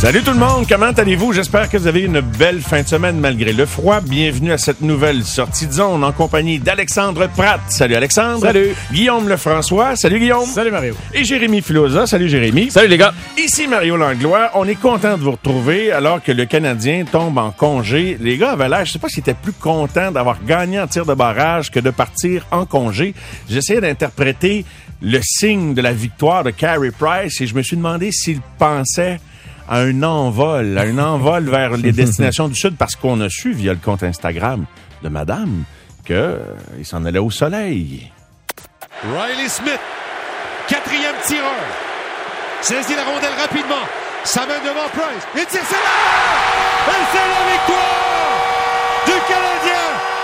Salut tout le monde, comment allez-vous? J'espère que vous avez une belle fin de semaine malgré le froid. Bienvenue à cette nouvelle sortie de zone en compagnie d'Alexandre Pratt. Salut Alexandre. Salut. Guillaume Lefrançois. Salut Guillaume. Salut Mario. Et Jérémy Filosa. Salut Jérémy. Salut les gars. Ici Mario Langlois. On est content de vous retrouver alors que le Canadien tombe en congé. Les gars avaient l'air, je sais pas s'ils étaient plus contents d'avoir gagné en tir de barrage que de partir en congé. J'essayais d'interpréter le signe de la victoire de Carey Price et je me suis demandé s'il pensait à un envol vers les destinations du Sud, parce qu'on a su via le compte Instagram de Madame qu'il s'en allait au soleil. Riley Smith, quatrième tireur, saisit la rondelle rapidement, ça mène devant Price, et c'est là! Et c'est la victoire du Canadien!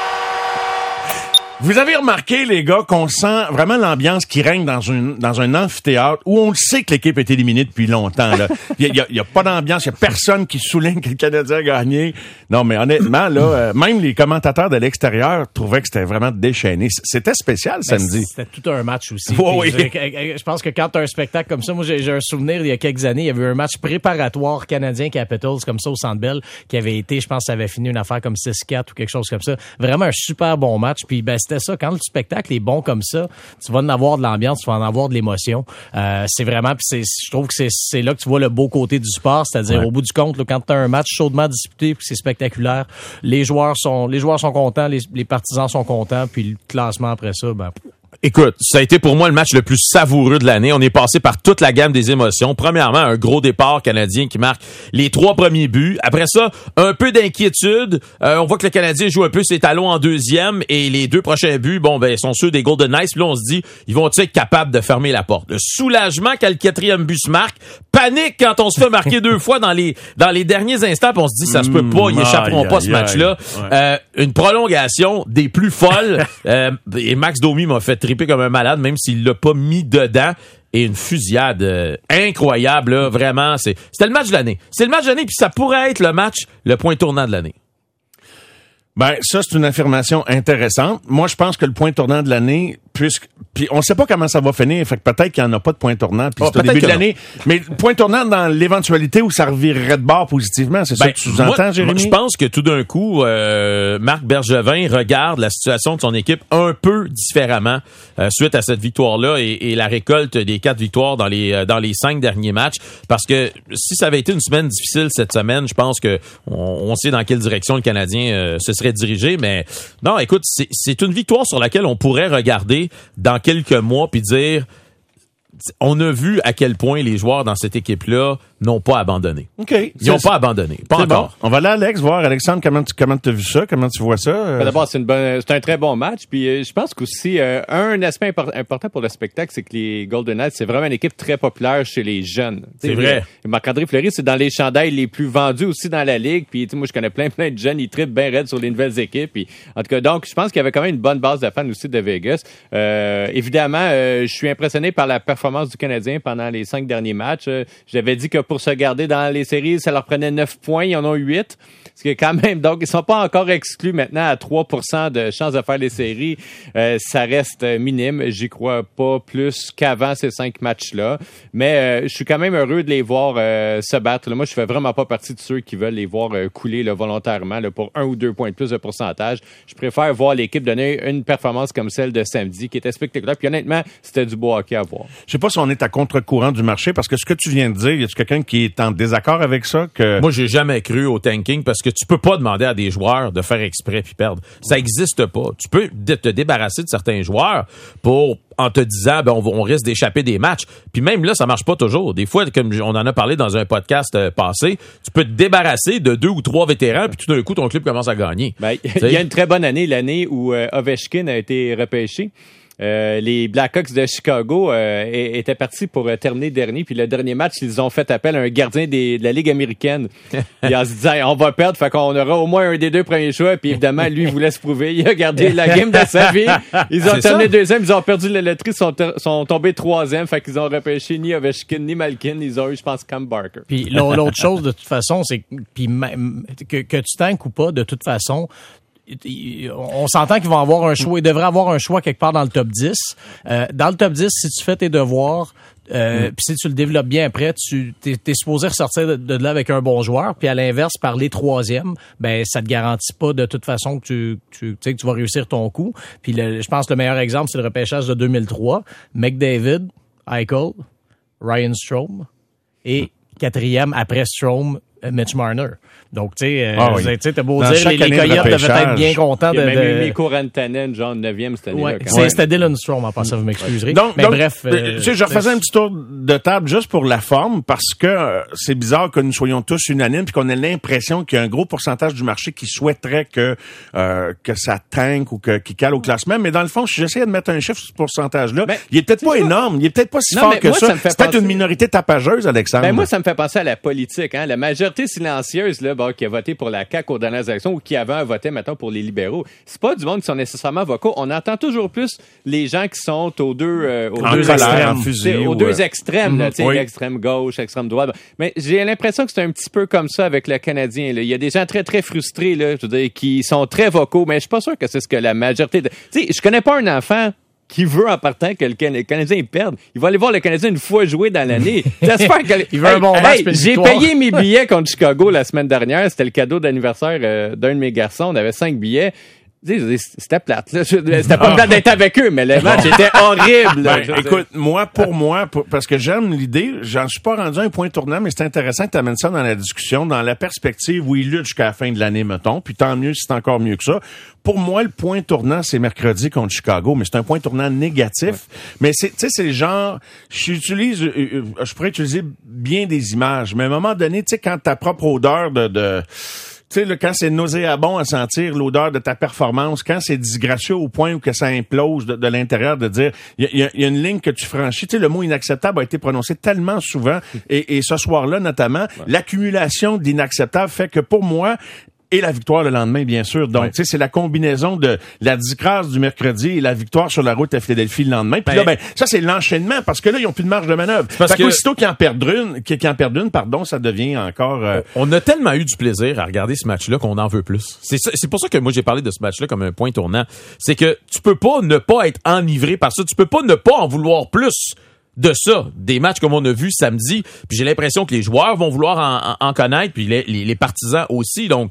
Vous avez remarqué, les gars, qu'on sent vraiment l'ambiance qui règne dans un amphithéâtre où on le sait que l'équipe est éliminée depuis longtemps. Là. Il y a pas d'ambiance, il y a personne qui souligne que le Canadien a gagné. Non, mais honnêtement, là, même les commentateurs de l'extérieur trouvaient que c'était vraiment déchaîné. C'était spécial samedi. C'était tout un match aussi. Oui. Je pense que quand tu as un spectacle comme ça, moi j'ai un souvenir il y a quelques années, il y avait eu un match préparatoire canadien Capitals comme ça au Centre Bell qui avait été, je pense, ça avait fini une affaire comme 6-4 ou quelque chose comme ça. Vraiment un super bon match. Puis c'était ça, quand le spectacle est bon comme ça, tu vas en avoir de l'ambiance, tu vas en avoir de l'émotion. C'est vraiment, je trouve que c'est là que tu vois le beau côté du sport, c'est-à-dire au bout du compte, là, quand tu as un match chaudement disputé puis c'est spectaculaire, les joueurs sont contents, les partisans sont contents, puis le classement après ça, ben... Écoute, ça a été pour moi le match le plus savoureux de l'année. On est passé par toute la gamme des émotions. Premièrement, un gros départ canadien qui marque les 3 premiers buts. Après ça, un peu d'inquiétude. On voit que le Canadien joue un peu ses talons en deuxième et les 2 prochains buts, sont ceux des Golden Knights. Puis là, on se dit, ils vont-ils être capables de fermer la porte? Le soulagement quand le 4e but se marque. Panique quand on se fait marquer 2 fois dans les derniers instants. Puis on se dit, ça se peut pas, ils échapperont pas ce match-là. Ouais. Une prolongation des plus folles. Et Max Domi m'a fait triper comme un malade, même s'il l'a pas mis dedans. Et une fusillade incroyable, là, vraiment. C'était le match de l'année. C'est le match de l'année, puis ça pourrait être le point tournant de l'année. Ben, ça, c'est une affirmation intéressante. Moi, je pense que le point tournant de l'année, puis on sait pas comment ça va finir, fait que peut-être qu'il y en a pas de point tournant, puis c'est au début de l'année. Mais point tournant dans l'éventualité où ça revirerait de bord positivement, c'est ça que tu entends, Jérémy? Moi, je pense que tout d'un coup, Marc Bergevin regarde la situation de son équipe un peu différemment suite à cette victoire-là et la récolte des 4 victoires dans les 5 derniers matchs. Parce que si ça avait été une semaine difficile cette semaine, je pense que on sait dans quelle direction le Canadien se serait dirigé. Mais non, écoute, c'est une victoire sur laquelle on pourrait regarder dans quelques mois puis dire on a vu à quel point les joueurs dans cette équipe-là n'ont pas abandonné. OK. Ils n'ont pas abandonné. Pas encore. Bon. On va aller à Alex voir. Alexandre, comment tu as vu ça? Comment tu vois ça? D'abord, c'est un très bon match. Puis je pense qu'aussi, un aspect important pour le spectacle, c'est que les Golden Knights, c'est vraiment une équipe très populaire chez les jeunes. C'est vrai. Marc-André Fleury, c'est dans les chandails les plus vendus aussi dans la Ligue. Puis moi, je connais plein de jeunes, ils trippent bien raide sur les nouvelles équipes. Puis, en tout cas, donc, je pense qu'il y avait quand même une bonne base de fans aussi de Vegas. Évidemment, je suis impressionné par la performance du Canadien pendant les 5 derniers matchs. J'avais dit que pour se garder dans les séries, ça leur prenait 9 points. Ils en ont 8. Ce qui est quand même, donc, ils sont pas encore exclus maintenant à 3% de chances de faire les séries. Ça reste minime. J'y crois pas plus qu'avant ces 5 matchs-là. Mais je suis quand même heureux de les voir se battre. Là, moi, je fais vraiment pas partie de ceux qui veulent les voir couler là, volontairement là, pour 1 ou 2 points de plus de pourcentage. Je préfère voir l'équipe donner une performance comme celle de samedi, qui était spectaculaire. Puis honnêtement, c'était du beau hockey à voir. Je sais pas si on est à contre-courant du marché, parce que ce que tu viens de dire, y a-tu quelqu'un qui est en désaccord avec ça? Moi, j'ai jamais cru au tanking, parce que tu peux pas demander à des joueurs de faire exprès puis perdre. Ça existe pas. Tu peux te débarrasser de certains joueurs en te disant, on risque d'échapper des matchs. Puis même là, ça marche pas toujours. Des fois, comme on en a parlé dans un podcast passé, tu peux te débarrasser de 2 ou 3 vétérans, puis tout d'un coup, ton club commence à gagner. Il y a une très bonne année, l'année où Ovechkin a été repêché. Les Blackhawks de Chicago étaient partis pour terminer dernier, puis le dernier match, ils ont fait appel à un gardien de la Ligue américaine. Puis en se disant, on va perdre, fait qu'on aura au moins un des 2 premiers choix, puis évidemment, lui, il voulait se prouver. Il a gardé la game de sa vie. Ils ont terminé 2e, ils ont perdu la loterie, sont tombés 3e, fait qu'ils ont repêché ni Ovechkin, ni Malkin, ils ont eu, je pense, Cam Barker. Puis l'autre chose, de toute façon, c'est que tu tankes ou pas, de toute façon, on s'entend qu'ils vont avoir un choix. Ils devraient avoir un choix quelque part dans le top 10. Dans le top 10, si tu fais tes devoirs, puis si tu le développes bien après, t'es supposé ressortir de là avec un bon joueur. Puis à l'inverse, par les troisièmes, ben ça te garantit pas de toute façon que tu sais que tu vas réussir ton coup. Puis je pense que le meilleur exemple, c'est le repêchage de 2003. McDavid, Eichel, Ryan Strome et quatrième après Strome, Mitch Marner. Donc, tu sais, t'as beau dire, les Coyotes devaient être bien contents de... Il y a même eu Mikko Rantanen, genre 9e cette année. Ouais, c'était Dylan Strome, en passant, vous m'excuserez. Donc, bref... tu sais, je refaisais un petit tour de table juste pour la forme, parce que c'est bizarre que nous soyons tous unanimes puis qu'on ait l'impression qu'il y a un gros pourcentage du marché qui souhaiterait que ça tank ou qu'il cale au classement. Mais dans le fond, si j'essayais de mettre un chiffre sur ce pourcentage-là, il est peut-être pas énorme, il est peut-être pas si fort que ça. C'est peut-être une minorité tapageuse, Alexandre. Ben moi, ça me fait penser à la politique. Hein? La majorité silencieuse là, qui a voté pour la CAQ aux dernières élections ou qui avant voté, mettons, pour les libéraux, c'est pas du monde qui sont nécessairement vocaux. On entend toujours plus les gens qui sont aux deux extrêmes, extrême gauche, extrême droite. Mais j'ai l'impression que c'est un petit peu comme ça avec le Canadien. Là. Il y a des gens très, très frustrés, là, je veux dire, qui sont très vocaux, mais je suis pas sûr que c'est ce que la majorité... Tu sais, je connais pas un enfant qui veut en partant que le Canadien perde. Il va aller voir le Canadien une fois jouer dans l'année. J'espère que... Il veut un bon match. J'ai payé mes billets contre Chicago la semaine dernière. C'était le cadeau d'anniversaire d'un de mes garçons. On avait 5 billets. C'était plate. Là. C'était pas plate d'être avec eux, mais le match était horrible. Écoute, parce que j'aime l'idée, j'en suis pas rendu à un point tournant, mais c'est intéressant que tu amènes ça dans la discussion, dans la perspective où il lutte jusqu'à la fin de l'année, mettons, puis tant mieux si c'est encore mieux que ça. Pour moi, le point tournant, c'est mercredi contre Chicago, mais c'est un point tournant négatif. Ouais. Mais c'est le genre, je pourrais utiliser bien des images, mais à un moment donné, tu sais, quand ta propre odeur tu sais, quand c'est nauséabond à sentir l'odeur de ta performance, quand c'est disgracieux au point où que ça implose de l'intérieur, de dire, il y a une ligne que tu franchis. Tu sais, le mot inacceptable a été prononcé tellement souvent, et ce soir-là notamment, l'accumulation d'inacceptable fait que pour moi, et la victoire le lendemain, bien sûr. Donc, tu sais, c'est la combinaison de la disgrâce du mercredi et la victoire sur la route à Philadelphie le lendemain. Puis là, ça, c'est l'enchaînement, parce que là, ils ont plus de marge de manœuvre. Parce que aussitôt qu'ils en perdent une, ça devient encore... On a tellement eu du plaisir à regarder ce match-là qu'on en veut plus. C'est pour ça que moi, j'ai parlé de ce match-là comme un point tournant. C'est que tu peux pas ne pas être enivré par ça. Tu peux pas ne pas en vouloir plus de ça, des matchs comme on a vu samedi, puis j'ai l'impression que les joueurs vont vouloir en connaître, puis les partisans aussi, donc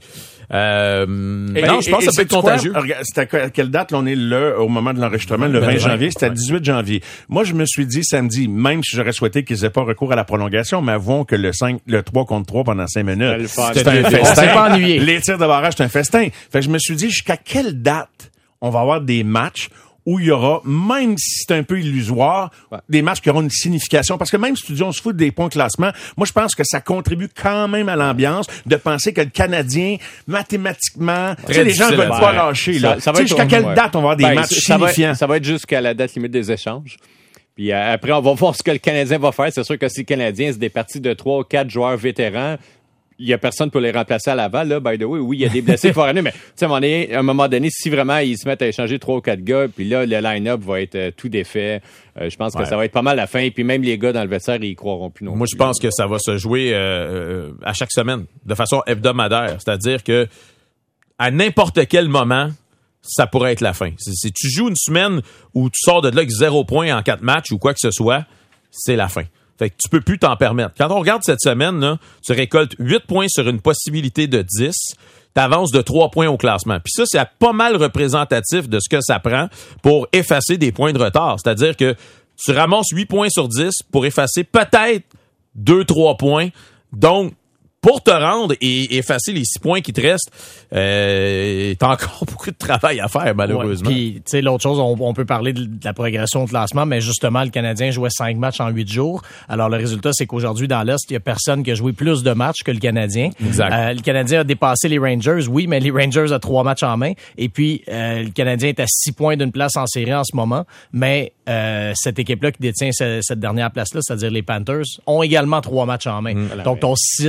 non, je pense que ça peut être contagieux. C'était à quelle date? Là, on est au moment de l'enregistrement, le 20 janvier, c'était le 18 janvier. Moi, je me suis dit samedi, même si j'aurais souhaité qu'ils aient pas recours à la prolongation, mais avouons que le 3 contre 3 pendant 5 minutes, c'était un festin. On s'est pas ennuyé. Les tirs de barrage, c'est un festin. Fait que je me suis dit, jusqu'à quelle date on va avoir des matchs où il y aura, même si c'est un peu illusoire, des matchs qui auront une signification. Parce que même si on se fout des points de classement, moi, je pense que ça contribue quand même à l'ambiance de penser que le Canadien, mathématiquement, tu sais, les gens veulent pas lâcher, là. Tu sais, jusqu'à quelle date on va avoir des matchs signifiants? Ça va être jusqu'à la date limite des échanges. Puis après, on va voir ce que le Canadien va faire. C'est sûr que si le Canadien, c'est des parties de 3 ou 4 joueurs vétérans, il y a personne pour les remplacer à Laval, là, by the way. Oui, il y a des blessés forainés, mais, tu sais, à un moment donné, si vraiment ils se mettent à échanger 3 ou 4 gars, puis là, le line-up va être tout défait, je pense que ça va être pas mal la fin, et puis même les gars dans le vestiaire, ils y croiront plus non plus. Moi, je pense que ça va se jouer à chaque semaine, de façon hebdomadaire. C'est-à-dire que à n'importe quel moment, ça pourrait être la fin. Si tu joues une semaine où tu sors de là avec 0 points en 4 matchs ou quoi que ce soit, c'est la fin. Fait que tu peux plus t'en permettre. Quand on regarde cette semaine, là, tu récoltes 8 points sur une possibilité de 10. T'avances de 3 points au classement. Puis ça, c'est pas mal représentatif de ce que ça prend pour effacer des points de retard. C'est-à-dire que tu ramasses 8 points sur 10 pour effacer peut-être 2-3 points. Donc, pour te rendre et effacer les 6 points qui te restent, t'as encore beaucoup de travail à faire, malheureusement. Puis, tu sais, l'autre chose, on peut parler de la progression de classement, mais justement, le Canadien jouait 5 matchs en 8 jours. Alors, le résultat, c'est qu'aujourd'hui, dans l'Est, il y a personne qui a joué plus de matchs que le Canadien. Exact. Le Canadien a dépassé les Rangers, oui, mais les Rangers ont 3 matchs en main. Et puis, le Canadien est à 6 points d'une place en série en ce moment. Mais cette équipe-là qui détient cette dernière place-là, c'est-à-dire les Panthers, ont également 3 matchs en main. Donc, ton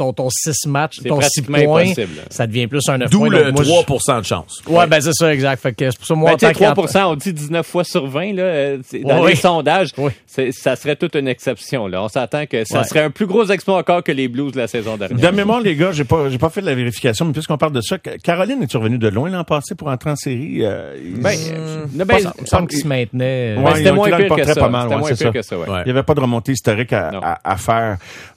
ton 6 matchs, C'est ton 6 pratiquement points, impossible. ça devient plus un 9 D'où points. le Donc, moi, 3% de chance. Ouais, ben c'est ça, exact. Fait que c'est pour ça, moi, Ben, en tu sais, tant 3%, on dit 19 fois sur 20, là, dans Oui. les sondages, Oui. ça serait toute une exception, là. On s'attend que ça Ouais. serait un plus gros exploit encore que les Blues de la saison dernière. De mémoire, les gars, j'ai pas fait de la vérification, mais puisqu'on parle de ça, Caroline est revenue de loin l'an passé pour entrer en série? il me semble qu'il se maintenait. Ouais, c'était ils ont moins été dans le pire que portrait ça. pas mal, C'était ouais, moins c'est pire ça. que ça, ouais. Ouais. Il n'y avait pas de remontée historique Non. à faire.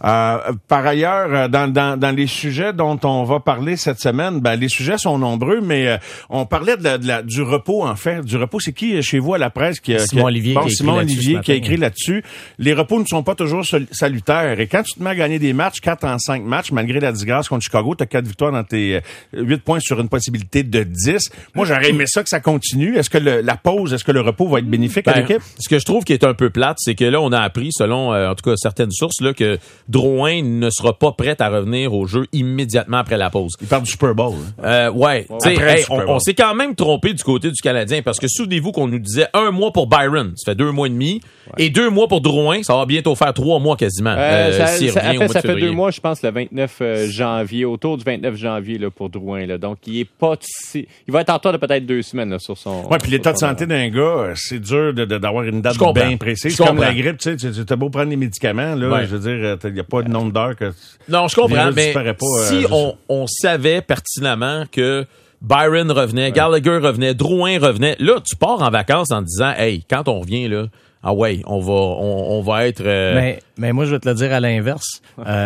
Par ailleurs, dans les sujets dont on va parler cette semaine, ben les sujets sont nombreux, mais on parlait du repos, en fait. Du repos, c'est qui chez vous à la presse qui a... Simon Olivier qui a écrit Simon là-dessus Olivier ce qui a matin. écrit là-dessus. Les repos ne sont pas toujours salutaires. Et quand tu te mets à gagner des matchs, 4 en 5 matchs, malgré la disgrâce contre Chicago, tu as 4 victoires dans tes 8 points sur une possibilité de 10. Moi, j'aurais aimé ça que ça continue. Est-ce que la pause, est-ce que le repos va être bénéfique à Ben, l'équipe? ce que je trouve qui est un peu plate, c'est que là, on a appris, selon en tout cas certaines sources, là, que Drouin ne sera pas prêt à revenir au jeu immédiatement après la pause. Il parle du Super Bowl. Hein. Ouais. T'sais, Après le hey, Super Bowl. on s'est quand même trompé du côté du Canadien parce que souvenez-vous qu'on nous disait 1 mois pour Byron, ça fait 2 mois et demi, et 2 mois pour Drouin, ça va bientôt faire 3 mois quasiment. S'il revient au mois de ça fait février. 2 mois, je pense, le 29 janvier, autour du 29 janvier là, pour Drouin. Là. Donc, il va être en retard de peut-être 2 semaines là, sur son... Ouais, puis l'état de sur son- santé d'un gars, c'est dur d'avoir une date Je comprends. bien précise. Je C'est comme comprends. la grippe, tu sais, tu as beau prendre des médicaments, là, Ouais. je veux dire, il n'y a pas de nombre d'heures que... Non, je Le comprends, virus mais disparaît pas, si juste- on savait pertinemment que Byron revenait, Gallagher revenait, Drouin revenait, là, tu pars en vacances en te disant, hey, quand on revient, là, ah ouais, on va être... Mais moi, je vais te le dire à l'inverse.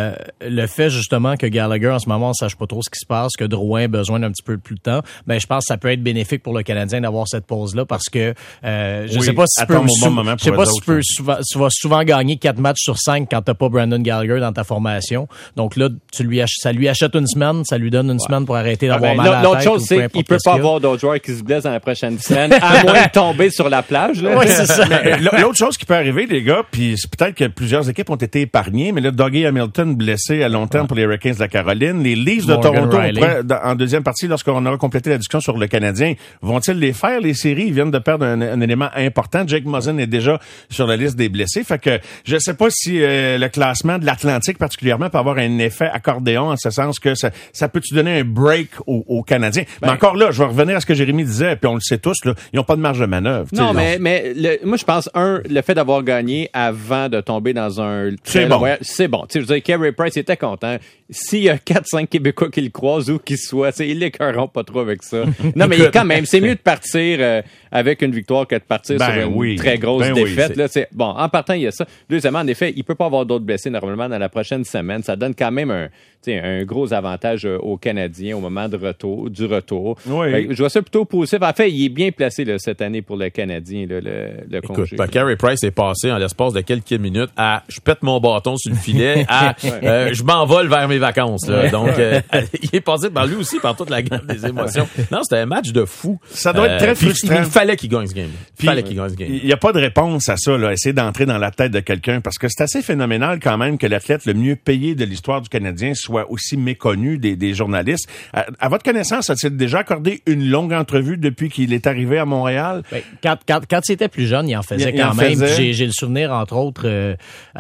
Le fait, justement, que Gallagher, en ce moment, on sache pas trop ce qui se passe, que Drouin a besoin d'un petit peu plus de temps, ben, je pense que ça peut être bénéfique pour le Canadien d'avoir cette pause-là parce que, je sais pas si tu peux, attendre au bon moment je sais pour pas eux si tu autres, peux tu vas souvent gagner 4 matchs sur 5 quand t'as pas Brandon Gallagher dans ta formation. Donc là, ça lui achète une semaine, ça lui donne une semaine pour arrêter d'avoir Ben, mal à la l'autre tête. chose, ou peu c'est importe qu'il peut qu'est-ce pas qu'il y a. avoir d'autres joueurs qui se blessent dans la prochaine semaine, à moins de tomber sur la plage. Là. Ouais, c'est ça. L'autre chose qui peut arriver, les gars, puis c'est peut-être que plusieurs équipes ont été épargnées, mais là, Dougie Hamilton blessé à long terme pour les Hurricanes de la Caroline. Les Leafs de Morgan Toronto, Riley. en deuxième partie, lorsqu'on aura complété la discussion sur le Canadien, vont-ils les faire, les séries? Ils viennent de perdre un élément important. Jake Muzzin est déjà sur la liste des blessés. Fait que je sais pas si le classement de l'Atlantique particulièrement peut avoir un effet accordéon en ce sens que ça peut-tu donner un break aux Canadiens. Mais encore là, je vais revenir à ce que Jérémy disait, puis on le sait tous, là, ils n'ont pas de marge de manœuvre. Non, Tu sais, mais moi, je pense, le fait d'avoir gagné avant de tomber dans un... C'est bon. C'est bon. Tu sais, je veux dire, Carey Price était content. S'il y a 4-5 Québécois qui le croisent ou qui soient, tu sais, ils l'écœureront pas trop avec ça. Non, mais quand même, c'est mieux de partir avec une victoire que de partir sur une très grosse défaite. Là, bon, en partant, il y a ça. Deuxièmement, en effet, il peut pas avoir d'autres blessés normalement dans la prochaine semaine. Ça donne quand même un gros avantage aux Canadiens au moment du retour. Oui. Fait que je vois ça plutôt positif. En fait, il est bien placé là, cette année pour le Canadien, là, le Écoute, congé. Carey Price est passé en l'espace de quelques minutes à je pète mon bâton sur le filet à je m'envole vers mes vacances. Là. Donc, il est passé par lui aussi par toute la gamme des émotions. Non, c'était un match de fou. Ça doit être très puis frustrant. Il fallait qu'il gagne ce game. Puis, il n'y a pas de réponse à ça, là, essayer d'entrer dans la tête de quelqu'un, parce que c'est assez phénoménal quand même que l'athlète le mieux payé de l'histoire du Canadien soit aussi méconnu des journalistes. À votre connaissance, a-t-il déjà accordé une longue entrevue depuis qu'il est arrivé à Montréal? Ben, quand il était plus jeune, il en faisait Il en quand même. faisait. J'ai le souvenir, entre autres,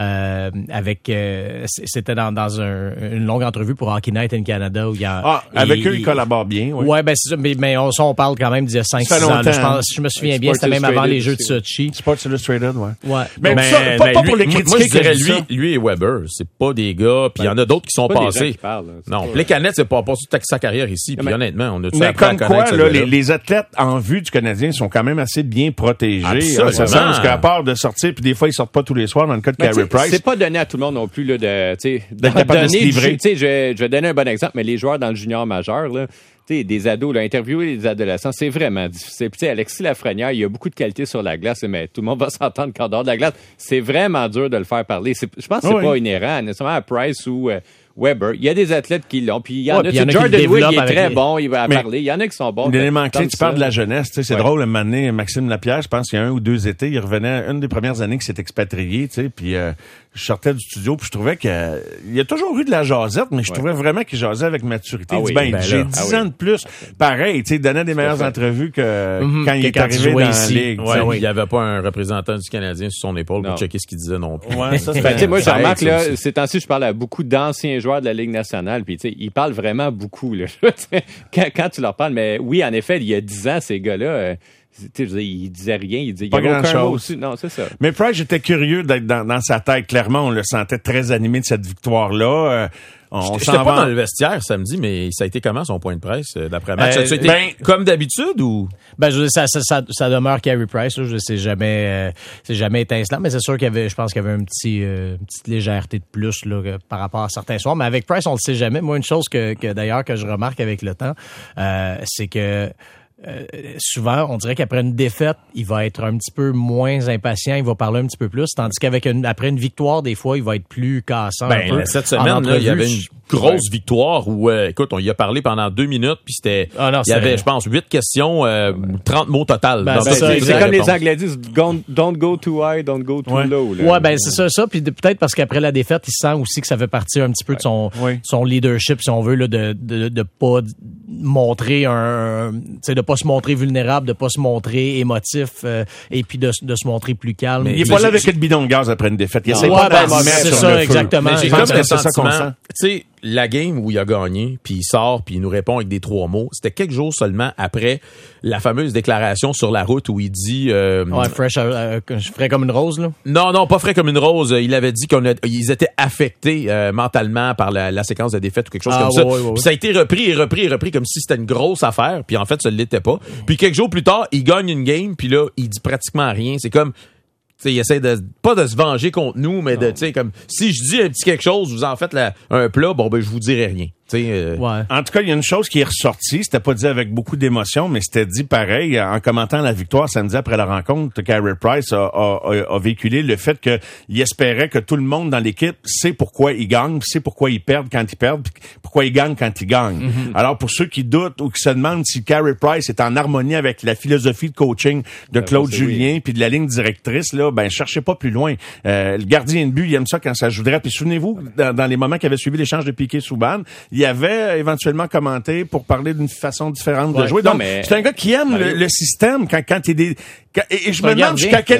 avec... c'était dans une longue entrevue pour Hockey Night in Canada. Où avec eux, ils collaborent bien. Oui. Ouais, ben c'est ça, mais on parle quand même d'il y a 5-6 Ça fait ans. Là, longtemps. je me souviens bien, c'était même avant les Jeux de Sochi. Sports Illustrated, ouais. Ouais. Mais Donc, ça, pas pour les critiquer. Moi, je dirais, que je dis ça. lui et Weber, c'est pas des gars, puis il y en a d'autres qui sont pas des gens passés. qui parlent, là. C'est Non, pas- Plekanec, c'est pas toute sa carrière ici, puis mais- honnêtement, on a tout Mais appris à comme connaître quoi, ce là, gars-là. les athlètes en vue du Canadien sont quand même assez bien protégés. Absolument. En ce sens qu'à part de sortir, puis des fois, ils sortent pas tous les soirs dans le cas de Mais Carey tu sais, Price. c'est pas donné à tout le monde non plus là, D'être capable de se livrer. Je vais donner un bon exemple, mais les joueurs dans le junior majeur, là, tu sais, des ados, là, interviewer des adolescents, c'est vraiment difficile. Puis, tu sais, Alexis Lafrenière, il y a beaucoup de qualités sur la glace, mais tout le monde va s'entendre qu'en dehors de la glace, c'est vraiment dur de le faire parler. Je pense que c'est pas inhérent nécessairement à Price ou Weber. Il y a des athlètes qui l'ont. Puis il y en a. puis il y en a qui Jordan le Will, il est développent très avec bon, il va Mais- parler. Il y en a qui sont bons. L'élément clé, Comme tu parles ça. de la jeunesse, tu sais, c'est Ouais. drôle, un moment donné, Maxime Lapierre, je pense qu'il y a 1 ou 2 étés, il revenait, une des premières années qu'il s'est expatrié, tu sais, puis je sortais du studio, puis je trouvais qu'il y a toujours eu de la jasette, mais je trouvais vraiment qu'il jasait avec maturité. Ah Il dit, oui, ben, ben j'ai là, 10 ah ans de plus. Pareil, tu sais, il donnait des meilleures fait. entrevues que quand il est que quand arrivé il jouait dans ici. la ligue. Ouais, tu sais. il n'y avait pas un représentant du Canadien sur son épaule Non. pour checker ce qu'il disait non plus. Ouais, ça, Ben, tu sais, moi, je Ça aide, remarque, ça là, aussi. ces temps-ci, je parle à beaucoup d'anciens joueurs joueurs de la Ligue nationale, puis tu sais, ils parlent vraiment beaucoup, là. quand tu leur parles, mais oui, en effet, il y a 10 ans, ces gars-là, il disait rien, il disait, il y a aucun mot aussi. Non, c'est ça. Mais Price, j'étais curieux d'être dans sa tête. Clairement, on le sentait très animé de cette victoire-là. J'étais pas dans le vestiaire samedi, mais ça a été comment son point de presse d'après match? Ça a été comme d'habitude ou? Ben, je veux dire, ça demeure Carey Price, là. C'est jamais étincelant, mais c'est sûr je pense qu'il y avait une petite légèreté de plus, là, par rapport à certains soirs. Mais avec Price, on le sait jamais. Moi, une chose que d'ailleurs, que je remarque avec le temps, c'est que, souvent, on dirait qu'après une défaite, il va être un petit peu moins impatient, il va parler un petit peu plus, tandis après une victoire, des fois, il va être plus cassant. Cette semaine, là, il y avait une grosse victoire où, écoute, on y a parlé pendant 2 minutes, puis il y avait, je pense, 8 questions, 30 mots total. C'est comme les Anglais disent, don't go too high, don't go too low. Là. Ouais, ben c'est ça. Puis peut-être parce qu'après la défaite, il sent aussi que ça fait partie un petit peu de son leadership, si on veut, là, de pas montrer de pas se montrer vulnérable, de pas se montrer émotif, et puis de se montrer plus calme. Il est pas là avec le bidon de gaz après une défaite. Il essaie pas d'en mettre sur le feu. Exactement. Mais j'ai comme le sentiment, tu sais, la game où il a gagné, puis il sort, puis il nous répond avec des 3 mots, c'était quelques jours seulement après la fameuse déclaration sur la route où il dit... fresh, frais comme une rose, là? Non, pas frais comme une rose. Il avait dit qu'ils étaient affectés mentalement par la séquence de défaite ou quelque chose comme ça. Puis ça a été repris comme si c'était une grosse affaire, puis en fait, ça ne l'était pas. Puis quelques jours plus tard, il gagne une game, puis là, il dit pratiquement rien. C'est comme... T'sais, il essaie pas de se venger contre nous, mais de, tu sais, comme, si je dis un petit quelque chose, vous en faites un plat, je vous dirai rien. En tout cas, il y a une chose qui est ressortie, c'était pas dit avec beaucoup d'émotion, mais c'était dit pareil, en commentant la victoire samedi après la rencontre, Carey Price a véhiculé le fait qu'il espérait que tout le monde dans l'équipe sait pourquoi ils gagnent, sait pourquoi ils perdent quand ils perdent, puis pourquoi ils gagnent quand ils gagnent. Mm-hmm. Alors, pour ceux qui doutent ou qui se demandent si Carey Price est en harmonie avec la philosophie de coaching de Claude Julien puis de la ligne directrice, là, cherchez pas plus loin. Le gardien de but, il aime ça quand ça jouerait. Puis souvenez-vous, dans les moments qui avaient suivi l'échange de Piquet-Souban, il avait éventuellement commenté pour parler d'une façon différente de jouer. Donc, c'est un gars qui aime le système quand il est et je me demande jusqu'à quel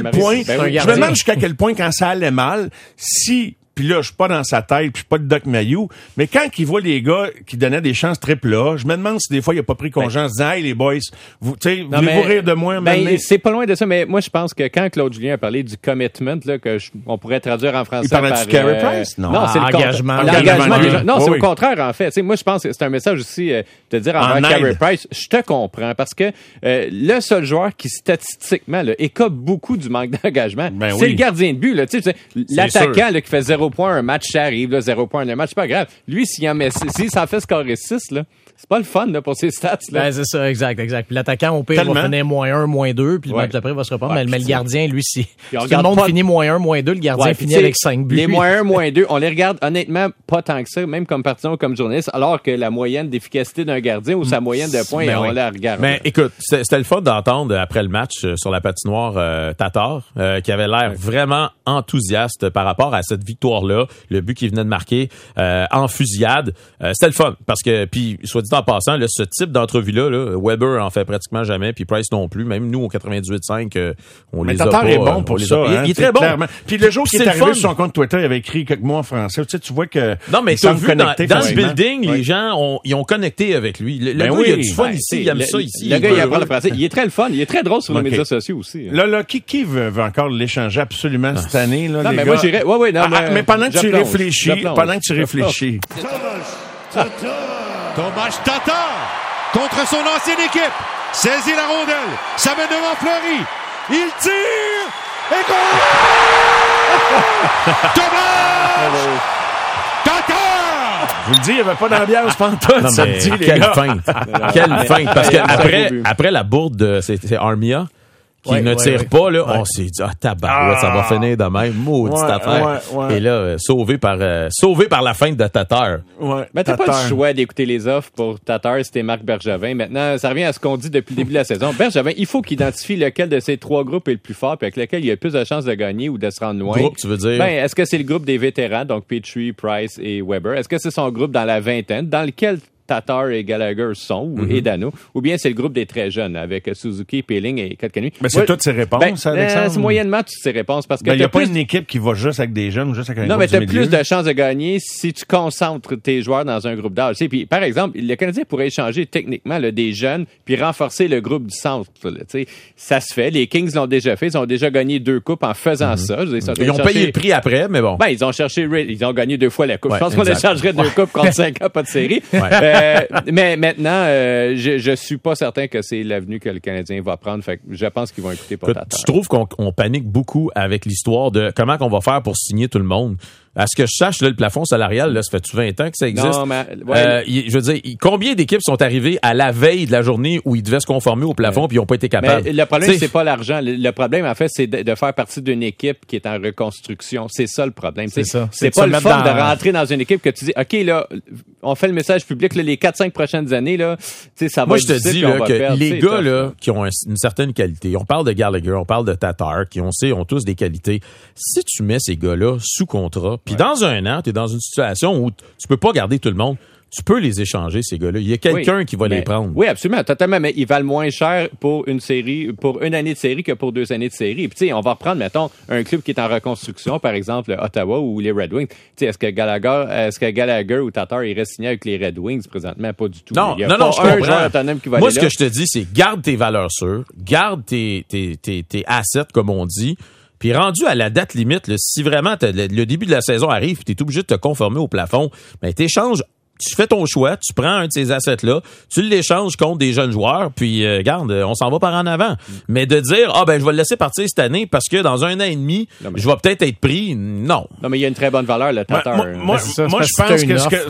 point, quand ça allait mal, puis là, je suis pas dans sa tête, puis je suis pas le Doc Mayou, mais quand il voit les gars qui donnaient des chances triple A, je me demande si des fois il a pas pris congé en se disant, hey les boys, voulez-vous rire de moi? C'est pas loin de ça, mais moi je pense que quand Claude Julien a parlé du commitment, là, on pourrait traduire en français il parlait du Carey Price? Non, c'est l'engagement. L'engagement des gens. Non, c'est au contraire, en fait. T'sais, moi, je pense que c'est un message aussi de dire envers Carey Price, je te comprends, parce que le seul joueur qui, statistiquement, là, écope beaucoup du manque d'engagement, c'est le gardien de but. Là, l'attaquant là, qui fait 0 points un match, arrive, là, 0 points un match, c'est pas grave. Lui, s'il s'en fait scorer 6, là, c'est pas le fun là, pour ses stats. Là. Ben, c'est ça, exact. Puis l'attaquant, au pire, va finir -1, -2, puis le match d'après va se reprendre. Mais le gardien, lui, si tout le monde finit -1, -2, le gardien finit avec 5 buts. Les -1, -2, on les regarde honnêtement pas tant que ça, même comme partisan ou comme journaliste, alors que la moyenne d'efficacité d'un gardien ou sa moyenne de points, on la regarde. Mais écoute, c'était le fun d'entendre après le match sur la patinoire Tatar, qui avait l'air vraiment enthousiaste par rapport à cette victoire-là, le but qu'il venait de marquer en fusillade. C'était le fun, parce que, puis soit dit en passant, là, ce type d'entrevue-là, là, Weber en fait pratiquement jamais, puis Price non plus. Même nous, au 98.5, on les a pas. Mais Tatar est bon pour ça. Il est très bon. Clairement. Puis le jour qu'il est arrivé sur son compte Twitter, il avait écrit quelques mots en français. Tu vois que... Non, mais tu as vu, dans le building, les gens ils ont connecté avec lui. Le gars, il a du fun ici, il aime ça ici. Le gars, il apprend le français. Il est très le fun. Il est très drôle sur les médias sociaux aussi. Là, qui veut encore l'échanger absolument cette année? Là, non, mais moi, j'irais... mais pendant que tu réfléchis... Tomáš Tatar contre son ancienne équipe. Saisit la rondelle. Ça met devant Fleury. Il tire. Et goal! Tomáš Tatar! Je vous le dis, il n'y avait pas d'ambiance pantoute samedi, les gars. Quelle fin! Parce que après la bourde, c'est Armia qui ne tire pas, là, on s'est dit, tabarouette, ça va finir de même, maudite affaire. Et là, sauvé par la feinte de Tatar. Mais t'as pas le choix d'écouter les offres pour Tatar, c'était Marc Bergevin. Maintenant, ça revient à ce qu'on dit depuis le début de la saison. Bergevin, il faut qu'il identifie lequel de ces 3 groupes est le plus fort, puis avec lequel il y a plus de chances de gagner ou de se rendre loin. Groupe, tu veux dire? Est-ce que c'est le groupe des vétérans, donc Petrie, Price et Weber? Est-ce que c'est son groupe dans la vingtaine, dans lequel Tatar et Gallagher sont, et Dano, ou bien c'est le groupe des très jeunes avec Suzuki, Peeling et Kotkaniemi. Mais c'est toutes ces réponses, Alexandre? C'est moyennement toutes ces réponses parce que il n'y a pas une équipe qui va juste avec des jeunes ou juste avec un non, groupe mais tu as du milieu. plus de chances de gagner si tu concentres tes joueurs dans un groupe d'âge. Puis, par exemple, le Canadien pourrait échanger techniquement là, des jeunes puis renforcer le groupe du centre. Là, ça se fait. Les Kings l'ont déjà fait. Ils ont déjà gagné 2 coupes en faisant ça. Ils ont payé le prix après, mais bon. Ben, ils ont gagné 2 fois la coupe. Ouais, je pense qu'on échangerait 2 coupes contre 5 ans, pas de série. Mais maintenant, je suis pas certain que c'est l'avenue que le Canadien va prendre. Fait que je pense qu'ils vont écouter pour Tatar. Tu trouves qu'on panique beaucoup avec l'histoire de comment qu'on va faire pour signer tout le monde? À ce que je sache, là, le plafond salarial, là, ça fait-tu 20 ans que ça existe? Non, mais, je veux dire, combien d'équipes sont arrivées à la veille de la journée où ils devaient se conformer au plafond puis ils n'ont pas été capables? Mais le problème, c'est pas l'argent. Le problème, en fait, c'est de faire partie d'une équipe qui est en reconstruction. C'est ça le problème. C'est ça. C'est pas le fun de rentrer dans une équipe que tu dis, OK, là, on fait le message public, là, les 4-5 prochaines années, là, ça va être difficile. Moi, je te dis là, que les gars là, qui ont une certaine qualité, on parle de Gallagher, on parle de Tatar, qui ont tous des qualités. Si tu mets ces gars-là sous contrat, puis dans un an, tu es dans une situation où tu peux pas garder tout le monde, tu peux les échanger, ces gars-là. Il y a quelqu'un qui va les prendre. Oui, absolument, totalement. Mais ils valent moins cher pour une série, pour une année de série que pour 2 années de série. Puis, tu sais, on va reprendre, mettons, un club qui est en reconstruction, par exemple, Ottawa ou les Red Wings. Tu sais, est-ce que Gallagher ou Tatar irait signer avec les Red Wings présentement? Pas du tout. Non, il y a non, pas je un comprends. joueur autonome qui va Moi, aller ce là. que je te dis, c'est garde tes valeurs sûres, garde tes assets, comme on dit. Puis rendu à la date limite, là, si vraiment le début de la saison arrive, tu es obligé de te conformer au plafond, ben t'échanges. Tu fais ton choix, tu prends un de ces assets-là, tu l'échanges contre des jeunes joueurs, puis regarde, on s'en va par en avant. Mais de dire, je vais le laisser partir cette année parce que dans 1 an et demi, je vais peut-être être pris, non. Non, mais il y a une très bonne valeur, le Tatar. Moi, je pense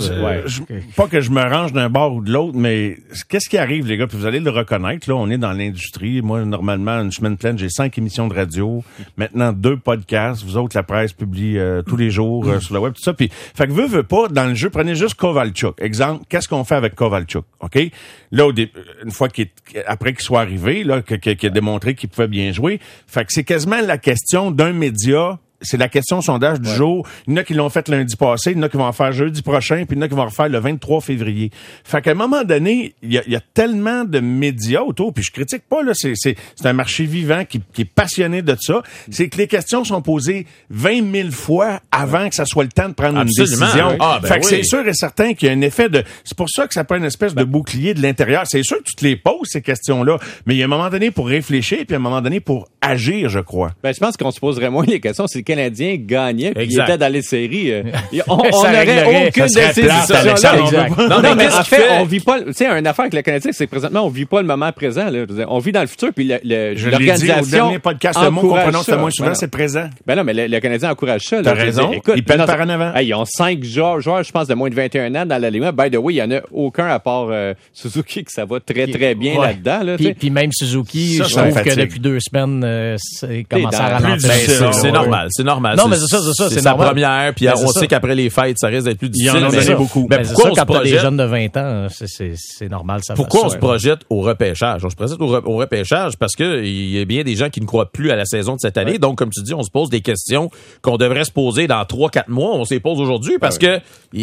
pas que je me range d'un bord ou de l'autre, mais qu'est-ce qui arrive, les gars, puis vous allez le reconnaître, là, on est dans l'industrie. Moi, normalement, une semaine pleine, j'ai 5 émissions de radio, maintenant 2 podcasts, vous autres, la presse publie tous les jours sur le web, tout ça. Puis, fait que veut pas, dans le jeu, prenez juste Kovalchuk. Exemple, qu'est-ce qu'on fait avec Kovalchuk, OK? Là, une fois après qu'il soit arrivé, là, qu'il a démontré qu'il pouvait bien jouer, fait que c'est quasiment la question d'un média. C'est la question sondage du jour. Il y en a qui l'ont fait lundi passé, il y en a qui vont en faire jeudi prochain, puis il y en a qui vont en refaire le 23 février. Fait qu'à un moment donné, il y a tellement de médias autour, puis je critique pas, là, c'est un marché vivant qui est passionné de ça. C'est que les questions sont posées 20 000 fois avant que ça soit le temps de prendre une décision. Oui. Fait que c'est sûr et certain qu'il y a un effet de... C'est pour ça que ça prend une espèce de bouclier de l'intérieur. C'est sûr que tu te les poses, ces questions-là, mais il y a un moment donné pour réfléchir, puis un moment donné pour agir, je crois. Ben, je pense qu'on se poserait moins les questions si le Canadien gagnait puis il était dans les séries. On Ça n'aurait réglerait, aucune de ça serait ces plate, discussions-là. Alexandre. Non, mais en fait, on vit pas... Tu sais, une affaire avec le Canadien, c'est que présentement, on vit pas le moment présent. Là. On vit dans le futur, puis Je l'ai dit l'organisation au dernier podcast, le mot qu'on prononce le moins souvent, Ben c'est présent. Ben non, mais le Canadien encourage ça. T'as raison. Écoute, ils pèlent par en avant. Ils ont 5 joueurs, je pense, de moins de 21 ans dans la Ligue. By the way, il y en a aucun à part Suzuki que ça va très, très bien là-dedans. Là, puis même Suzuki, ça, je trouve fatigue. que depuis 2 semaines, c'est commencé à ralentir. C'est normal, c'est normal. Non, mais c'est ça, c'est sa normal. première, puis on sait qu'après les fêtes, ça risque d'être plus difficile. Ils en ont donné beaucoup. Ben, C'est pourquoi ça, on se quand t'as des projette? jeunes de 20 ans, c'est normal. Ça Pourquoi fasse on ça. se projette au repêchage? On se projette au repêchage parce que il y a bien des gens qui ne croient plus à la saison de cette année. Ouais. Donc, comme tu dis, on se pose des questions qu'on devrait se poser dans 3-4 mois. On s'y pose aujourd'hui parce que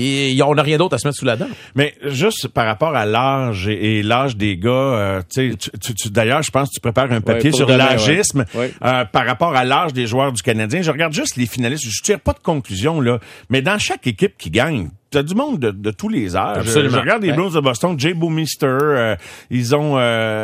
on n'a rien d'autre à se mettre sous la dent. Mais juste par rapport à l'âge et l'âge des gars, d'ailleurs, je pense que tu prépares un papier sur l'âgisme par rapport à l'âge des joueurs du Canadien. Je regarde juste les finalistes. Je tire pas de conclusion, là. Mais dans chaque équipe qui gagne, t'as du monde de tous les âges. Absolument. Je regarde les Blues de Boston, Jay Bouwmeester, ils ont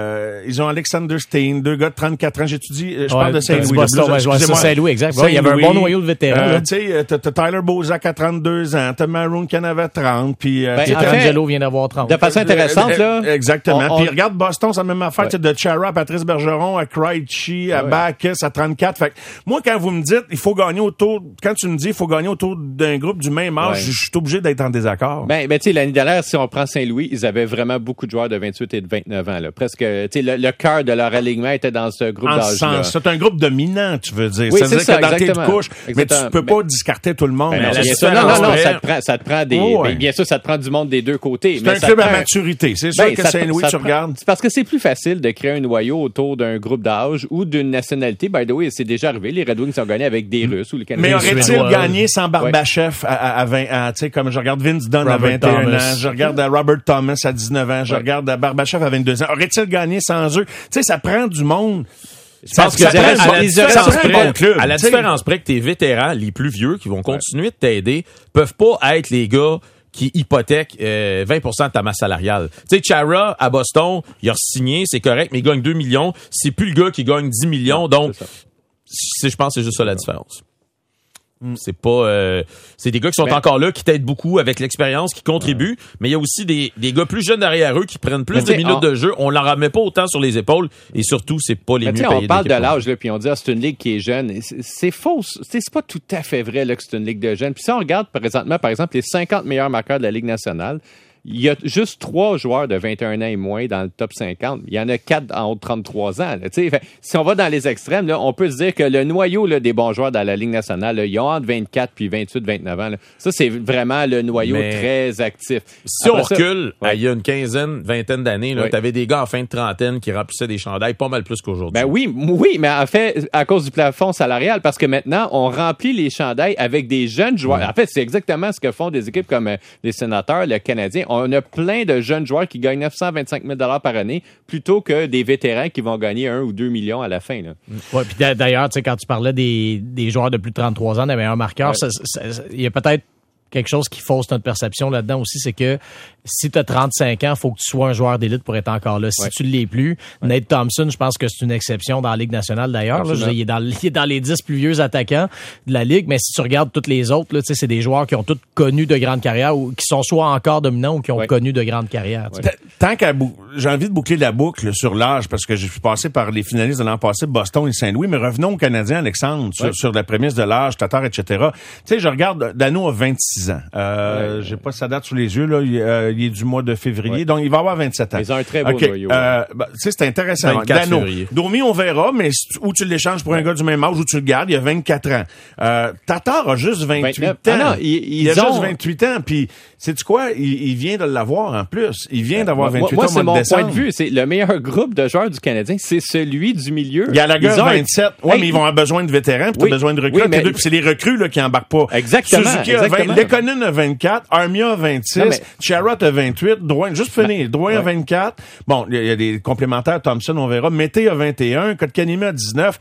Alexander Steen, 2 gars de 34 ans. J'étudie, je parle de Saint-Louis. C'est Saint-Louis, exact. Il y avait un bon noyau de vétérans. Tu sais, t'as Tyler Bozak à 32 ans, t'as Maroon qui en avait 30, puis Angelo vient d'avoir 30. De façon intéressante, là. Exactement. Puis regarde Boston, c'est la même affaire, de Chara à Patrice Bergeron, à Krejci, à Backes, à 34. Fait que moi, quand vous me dites, il faut gagner autour d'un groupe du même âge, je suis obligé d'être en désaccord. Ben, tu sais, l'année dernière, si on prend Saint-Louis, ils avaient vraiment beaucoup de joueurs de 28 et de 29 ans, là. Presque, tu sais, le cœur de leur alignement était dans ce groupe d'âge-là. C'est un groupe dominant, tu veux dire. Oui, ça veut dire que dans exactement. tes couches, mais tu peux pas discarter tout le monde. Ben, bien sûr, non, ça te prend des, bien sûr, ça te prend du monde des deux côtés. C'est un club à maturité. C'est sûr que Saint-Louis, tu regardes. C'est parce que c'est plus facile de créer un noyau autour d'un groupe d'âge ou d'une nationalité. By the way, c'est déjà arrivé. Les Red Wings ont gagné avec des Russes ou les Canadiens. Mais aurait-il gagné sans Barbachev à 20 ans, tu sais, comme je regarde regarde Vince Dunn à Robert 21 Thomas. ans. Je regarde à Robert Thomas à 19 ans. Je regarde à Barbachev à 22 ans. Aurait-il gagné sans eux? Tu sais, ça prend du monde. Je pense que ça prend à la un différence bon club. à la différence près que tes vétérans, les plus vieux, qui vont continuer de t'aider, peuvent pas être les gars qui hypothèquent 20% de ta masse salariale. Tu sais, Chara, à Boston, il a signé, c'est correct, mais il gagne 2 millions. C'est plus le gars qui gagne 10 millions. Donc, je pense que c'est juste ça la différence. C'est pas c'est des gars qui sont encore là, qui t'aident beaucoup avec l'expérience, qui contribuent, mais il y a aussi des gars plus jeunes derrière eux qui prennent plus de minutes de jeu. On leur remet pas autant sur les épaules et surtout c'est pas les mieux payés. On parle de l'âge là, puis on dit c'est une ligue qui est jeune. C'est faux. C'est pas tout à fait vrai là que c'est une ligue de jeunes. Puis si on regarde présentement par exemple les 50 meilleurs marqueurs de la Ligue nationale, il y a juste 3 joueurs de 21 ans et moins dans le top 50. Il y en a 4 en haut de 33 ans. Là, fait, si on va dans les extrêmes, là, on peut se dire que le noyau là, des bons joueurs dans la Ligue nationale, là, ils ont entre 24 puis 28, 29 ans. Là. Ça, c'est vraiment le noyau très actif. Si après on recule il y a une quinzaine, vingtaine d'années, là, t'avais des gars en fin de trentaine qui remplissaient des chandails pas mal plus qu'aujourd'hui. Ben oui, mais en fait, à cause du plafond salarial, parce que maintenant, on remplit les chandails avec des jeunes joueurs. En fait, c'est exactement ce que font des équipes comme les Sénateurs, le Canadien. On a plein de jeunes joueurs qui gagnent 925 000 $ par année plutôt que des vétérans qui vont gagner 1 ou 2 millions à la fin. Ouais, puis d'ailleurs, tu sais, quand tu parlais des joueurs de plus de 33 ans, des meilleurs marqueurs, il y a peut-être quelque chose qui fausse notre perception là-dedans aussi, c'est que si tu as 35 ans, il faut que tu sois un joueur d'élite pour être encore là. Si tu ne l'es plus, Nate Thompson, je pense que c'est une exception dans la Ligue nationale d'ailleurs. Là, il est dans les 10 plus vieux attaquants de la Ligue, mais si tu regardes toutes les autres, là, c'est des joueurs qui ont tous connu de grandes carrières ou qui sont soit encore dominants ou qui ont connu de grandes carrières. Tant qu'à j'ai envie de boucler la boucle sur l'âge, parce que je suis passé par les finalistes de l'an passé, Boston et Saint-Louis, mais revenons aux Canadiens, Alexandre, sur la prémisse de l'âge, Tatar, etc. Tu sais, je regarde, Dano a 26 ans. J'ai pas sa date sous les yeux, là. Il est du mois de février, donc il va avoir 27 ans. Ils ont un très beau noyau. C'est intéressant. Dano. Domi, on verra, mais où tu l'échanges pour un gars du même âge, où tu le gardes, il a 24 ans. Tatar a juste 28 ans. Ah non, il a juste 28 ans, puis sais-tu quoi? Il vient de l'avoir en plus. Il vient d'avoir 28 ans au mois de décembre. Moi, c'est mon point de vue. C'est le meilleur groupe de joueurs du Canadien, c'est celui du milieu. Il y a la gueule 27. Ouais, mais ils vont avoir besoin de vétérans, puis t'as besoin de recrues. Puis c'est les recrues là, qui embarquent pas. Exactement. Suzuki a 20, Lekonen a 24, Armia a 26, Chara a 28, Drouin, juste finir, Drouin a 24. Bon, il y a des complémentaires, Thompson, on verra. Mété a 21, Kotkaniemi a 19,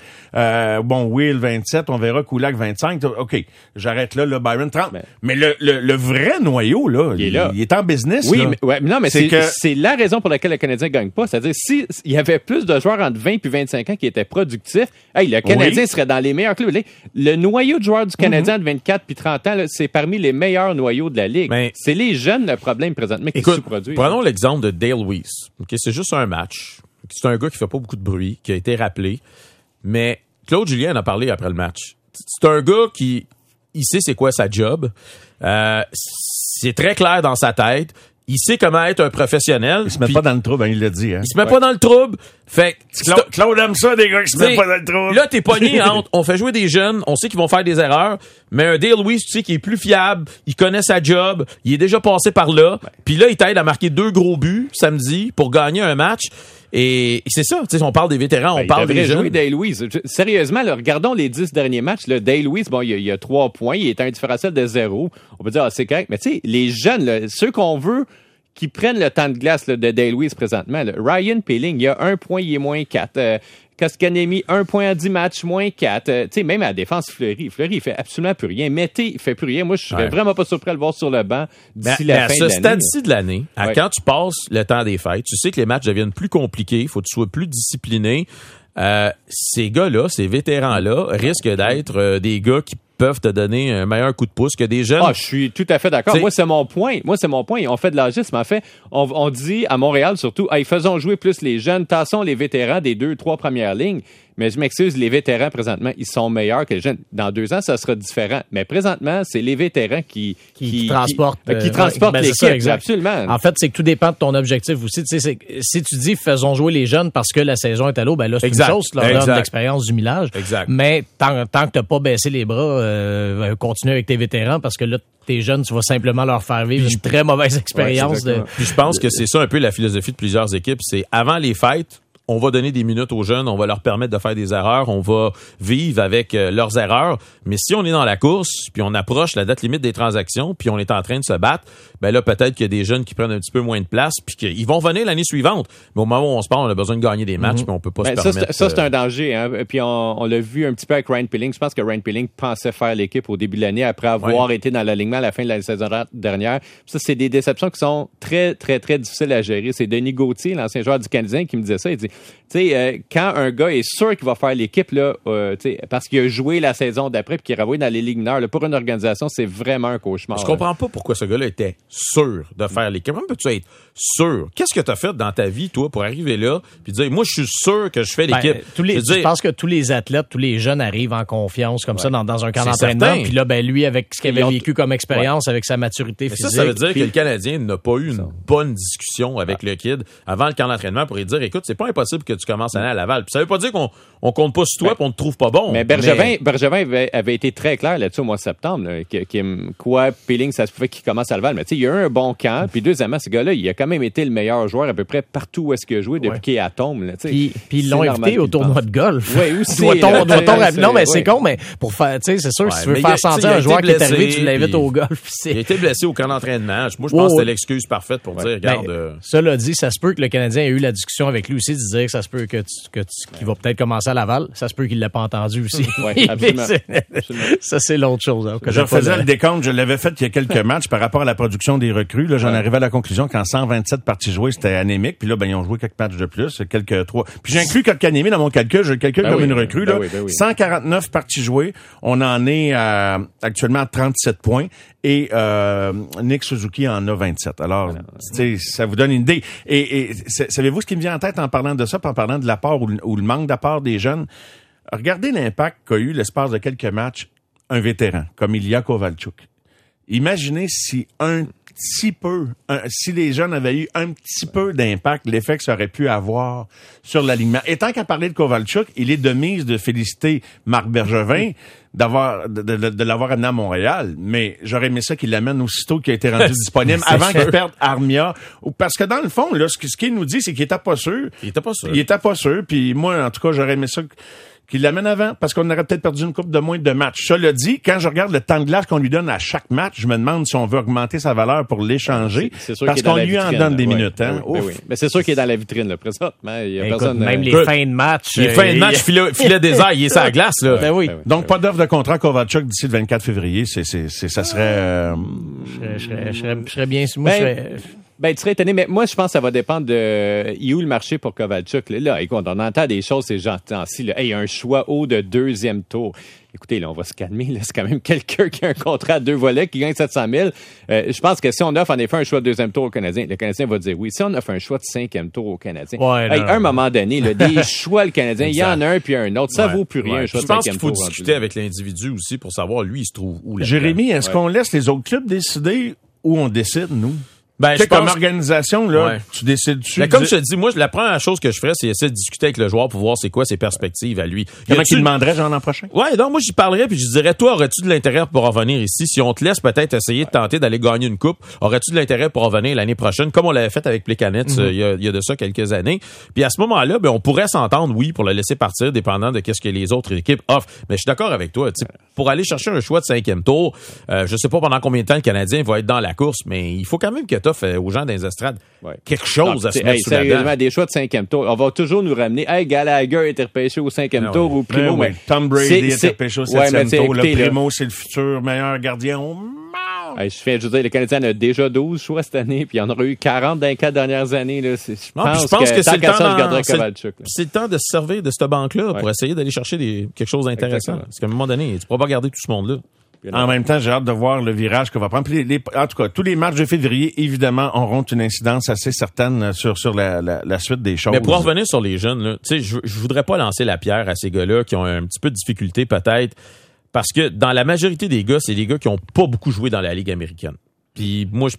Will 27, on verra, Kulak 25. OK, j'arrête là, Byron 30. Mais le vrai noyau, là, il est en business. Oui, là. mais c'est la raison pour laquelle le Canadien gagne pas. C'est-à-dire, s'il y avait plus de joueurs entre 20 et 25 ans qui étaient productifs, le Canadien serait dans les meilleurs clubs. Le noyau de joueurs du Canadien de 24 puis 30 ans, là, c'est parmi les meilleurs noyaux de la Ligue. C'est les jeunes, le problème présentement, qui sous-produisent. Prenons l'exemple de Dale Weiss. Okay, c'est juste un match. C'est un gars qui fait pas beaucoup de bruit, qui a été rappelé. Mais Claude Julien en a parlé après le match. C'est un gars qui il sait c'est quoi sa job. C'est très clair dans sa tête. Il sait comment être un professionnel. Il se met pas dans le trouble, il l'a dit. Hein. Il se met pas dans le trouble. Fait Claude aime ça, des gars qui se mettent pas dans le trouble. Là, t'es pogné entre, on fait jouer des jeunes, on sait qu'ils vont faire des erreurs, mais un Dale Weiss, tu sais, qui est plus fiable, il connaît sa job, il est déjà passé par là, puis là, il t'aide à marquer 2 gros buts samedi pour gagner un match. Et c'est ça, tu sais, on parle des vétérans, on parle des jeunes. Jouer Dale Weiss. Sérieusement, là, regardons les 10 derniers matchs. Là, Dale Weiss, bon, il y a 3 points, il est un différentiel de 0. On peut dire, c'est correct. Mais tu sais, les jeunes, là, ceux qu'on veut qui prennent le temps de glace là, de Dale Weiss présentement, là, Ryan Poehling, il y a 1 point, il est moins 4. Kotkaniemi, 1 point à 10 matchs, moins 4. Tu sais, même à la défense, Fleury, il fait absolument plus rien. Mété, il fait plus rien. Moi, je serais vraiment pas surpris de le voir sur le banc d'ici la fin de l'année. À ce stade-ci de l'année, quand tu passes le temps des fêtes, tu sais que les matchs deviennent plus compliqués, il faut que tu sois plus discipliné. Ces gars-là, ces vétérans-là, risquent d'être des gars qui peuvent te donner un meilleur coup de pouce que des jeunes. Je suis tout à fait d'accord. T'sais, moi, c'est mon point. On fait de l'agisme. En fait, on dit à Montréal surtout, faisons jouer plus les jeunes, tassons les vétérans des 2-3 premières lignes. Mais je m'excuse, les vétérans, présentement, ils sont meilleurs que les jeunes. Dans 2 ans, ça sera différent. Mais présentement, c'est les vétérans qui transportent l'équipe. Absolument. En fait, c'est que tout dépend de ton objectif aussi. Tu sais, si tu dis faisons jouer les jeunes parce que la saison est à l'eau, ben là, c'est une chose, leur donne l'expérience du millage. Exact. Mais tant que t'as pas baissé les bras, continue avec tes vétérans parce que là, tes jeunes, tu vas simplement leur faire vivre une très mauvaise expérience. Puis je pense que c'est ça un peu la philosophie de plusieurs équipes. C'est avant les fêtes, on va donner des minutes aux jeunes, on va leur permettre de faire des erreurs, on va vivre avec leurs erreurs. Mais si on est dans la course, puis on approche la date limite des transactions, puis on est en train de se battre, ben là, peut-être qu'il y a des jeunes qui prennent un petit peu moins de place, puis qu'ils vont venir l'année suivante. Mais au moment où on se parle, on a besoin de gagner des matchs, puis on peut pas se permettre... Ça, c'est un danger. Hein? Puis on l'a vu un petit peu avec Ryan Poehling. Je pense que Ryan Poehling pensait faire l'équipe au début de l'année après avoir été dans l'alignement à la fin de la saison dernière. Puis ça, c'est des déceptions qui sont très, très, très difficiles à gérer. C'est Denis Gauthier, l'ancien joueur du Canadien, qui me disait ça. Il dit, tu sais, quand un gars est sûr qu'il va faire l'équipe, là, parce qu'il a joué la saison d'après puis qu'il est renvoyé dans les ligues mineures, là, pour une organisation, c'est vraiment un cauchemar. Je comprends pas pourquoi ce gars-là était sûr de faire l'équipe. Comment peux-tu être sûr? Qu'est-ce que tu as fait dans ta vie, toi, pour arriver là puis dire, moi, je suis sûr que je fais l'équipe? Je pense que tous les athlètes, tous les jeunes arrivent en confiance comme ça dans un camp d'entraînement. Puis là, ben lui, avec ce qu'il avait vécu comme expérience, avec sa maturité physique. Ça veut dire que le Canadien n'a pas eu une bonne discussion avec le kid avant le camp d'entraînement pour lui dire, écoute, c'est pas impossible que tu commences à aller à Laval. Puis ça veut pas dire qu'on compte pas sur toi et on te trouve pas bon. Mais Bergevin avait été très clair là-dessus au mois de septembre, là, quoi, Poehling, ça se fait qu'il commence à Laval. Mais tu sais, il y a eu un bon camp. Puis deuxièmement, ce gars-là, il a quand même été le meilleur joueur à peu près partout où est-ce qu'il a joué depuis qu'il est à Tombe. Puis ils l'ont invité au tournoi de golf. Oui, aussi. Non, mais c'est con, mais pour faire, tu sais, c'est sûr, si tu veux faire sentir un joueur qui est arrivé, tu l'invites au golf. Il a été blessé au camp d'entraînement. Moi, je pense que c'était l'excuse parfaite pour dire, regarde. Cela dit, ça se peut que le Canadien ait eu la discussion avec lui aussi, de dire que ça se peut qu'il va peut-être commencer à Laval. Ça se peut qu'il l'a pas entendu aussi. Oui, absolument. Ça, c'est l'autre chose. Hein, je refaisais le décompte, je l'avais fait il y a quelques matchs par rapport à la production des recrues. Là, j'en arrivais à la conclusion qu'en 127 parties jouées, c'était anémique. Puis là, ils ont joué quelques matchs de plus, trois. Puis j'ai inclus Kotkaniemi dans mon calcul. Je le calcule comme une recrue. Là. 149 parties jouées. On en est actuellement à 37 points. Et Nick Suzuki en a 27. Alors, ça vous donne une idée. Et savez-vous ce qui me vient en tête en parlant de ça, en parlant de l'apport ou le manque d'apport des jeunes? Regardez l'impact qu'a eu l'espace de quelques matchs un vétéran comme Ilya Kovalchuk. Imaginez si si les jeunes avaient eu un petit peu d'impact, l'effet que ça aurait pu avoir sur l'alignement. Et tant qu'à parler de Kovalchuk, il est de mise de féliciter Marc Bergevin de l'avoir amené à Montréal, mais j'aurais aimé ça qu'il l'amène aussitôt qu'il a été rendu disponible avant qu'il perde Armia. Parce que dans le fond, là, ce qu'il nous dit, c'est qu'il était pas sûr. Il était pas sûr, puis moi, en tout cas, j'aurais aimé ça qu'il l'amène avant, parce qu'on aurait peut-être perdu une coupe de moins de matchs. Cela dit, quand je regarde le temps de glace qu'on lui donne à chaque match, je me demande si on veut augmenter sa valeur pour l'échanger, parce qu'on lui en donne des minutes. Hein? Oui. Mais c'est sûr qu'il est dans la vitrine, là, présentement. Il y a personne, même les fins de match. Les fins de match, filet désert, il est sur la glace, là. Ben oui. Donc, pas d'offre de contrat Kovalchuk d'ici le 24 février. Ça serait... Je serais bien... Moi, tu serais étonné, mais moi, je pense que ça va dépendre de où le marché pour Kovalchuk. Là, écoute, on entend des choses ces gens-ci. Il y a un choix haut de deuxième tour. Écoutez, là, on va se calmer. Là, c'est quand même quelqu'un qui a un contrat à 2 volets, qui gagne 700 000. Je pense que si on offre en effet un choix de deuxième tour au Canadien, le Canadien va dire oui. Si on offre un choix de 5e tour au Canadien, à un moment donné, là, des choix, le Canadien, il y en a un puis un autre. Ça vaut plus rien, un choix de 5e tour. Je pense qu'il faut discuter avec l'individu aussi pour savoir, lui, il se trouve où. Jérémy, est-ce qu'on laisse les autres clubs décider où on décide, nous? Je pense... comme organisation, là, tu décides dessus. Mais comme je te dis, moi, la première chose que je ferais, c'est essayer de discuter avec le joueur pour voir c'est quoi ses perspectives à lui. Comment qu'il demanderait, genre, l'an prochain? Ouais, donc moi, j'y parlerais puis je dirais, toi, aurais-tu de l'intérêt pour revenir ici? Si on te laisse peut-être essayer de tenter d'aller gagner une coupe, aurais-tu de l'intérêt pour revenir l'année prochaine, comme on l'avait fait avec Plekanec il y a de ça quelques années? Puis à ce moment-là, on pourrait s'entendre, oui, pour le laisser partir, dépendant de qu'est-ce que les autres équipes offrent. Mais je suis d'accord avec toi. Pour aller chercher un choix de 5e tour, je sais pas pendant combien de temps le Canadien va être dans la course, mais il faut quand même que t'offres aux gens des estrades quelque chose à se mettre sous la dent. Sérieusement, des choix de 5e tour. On va toujours nous ramener, Gallagher a été repêché au 5e tour ou Primo. Mais Tom Brady a été repêché au 7e tour. Le Primo, c'est le futur meilleur gardien au monde. Je veux dire, le Canadien a déjà 12 choix cette année, puis il y en aurait eu 40 dans les 4 dernières années. Là. Je pense que c'est le temps de se servir de cette banque-là pour essayer d'aller chercher quelque chose d'intéressant. Exactement. Parce qu'à un moment donné, tu ne pourras pas garder tout ce monde-là. En même temps, j'ai hâte de voir le virage qu'on va prendre. Puis en tout cas, tous les matchs de février, évidemment, auront une incidence assez certaine sur la suite des choses. Mais pour revenir sur les jeunes, là, je voudrais pas lancer la pierre à ces gars-là qui ont un petit peu de difficulté peut-être, parce que dans la majorité des gars, c'est des gars qui ont pas beaucoup joué dans la Ligue américaine. Puis moi,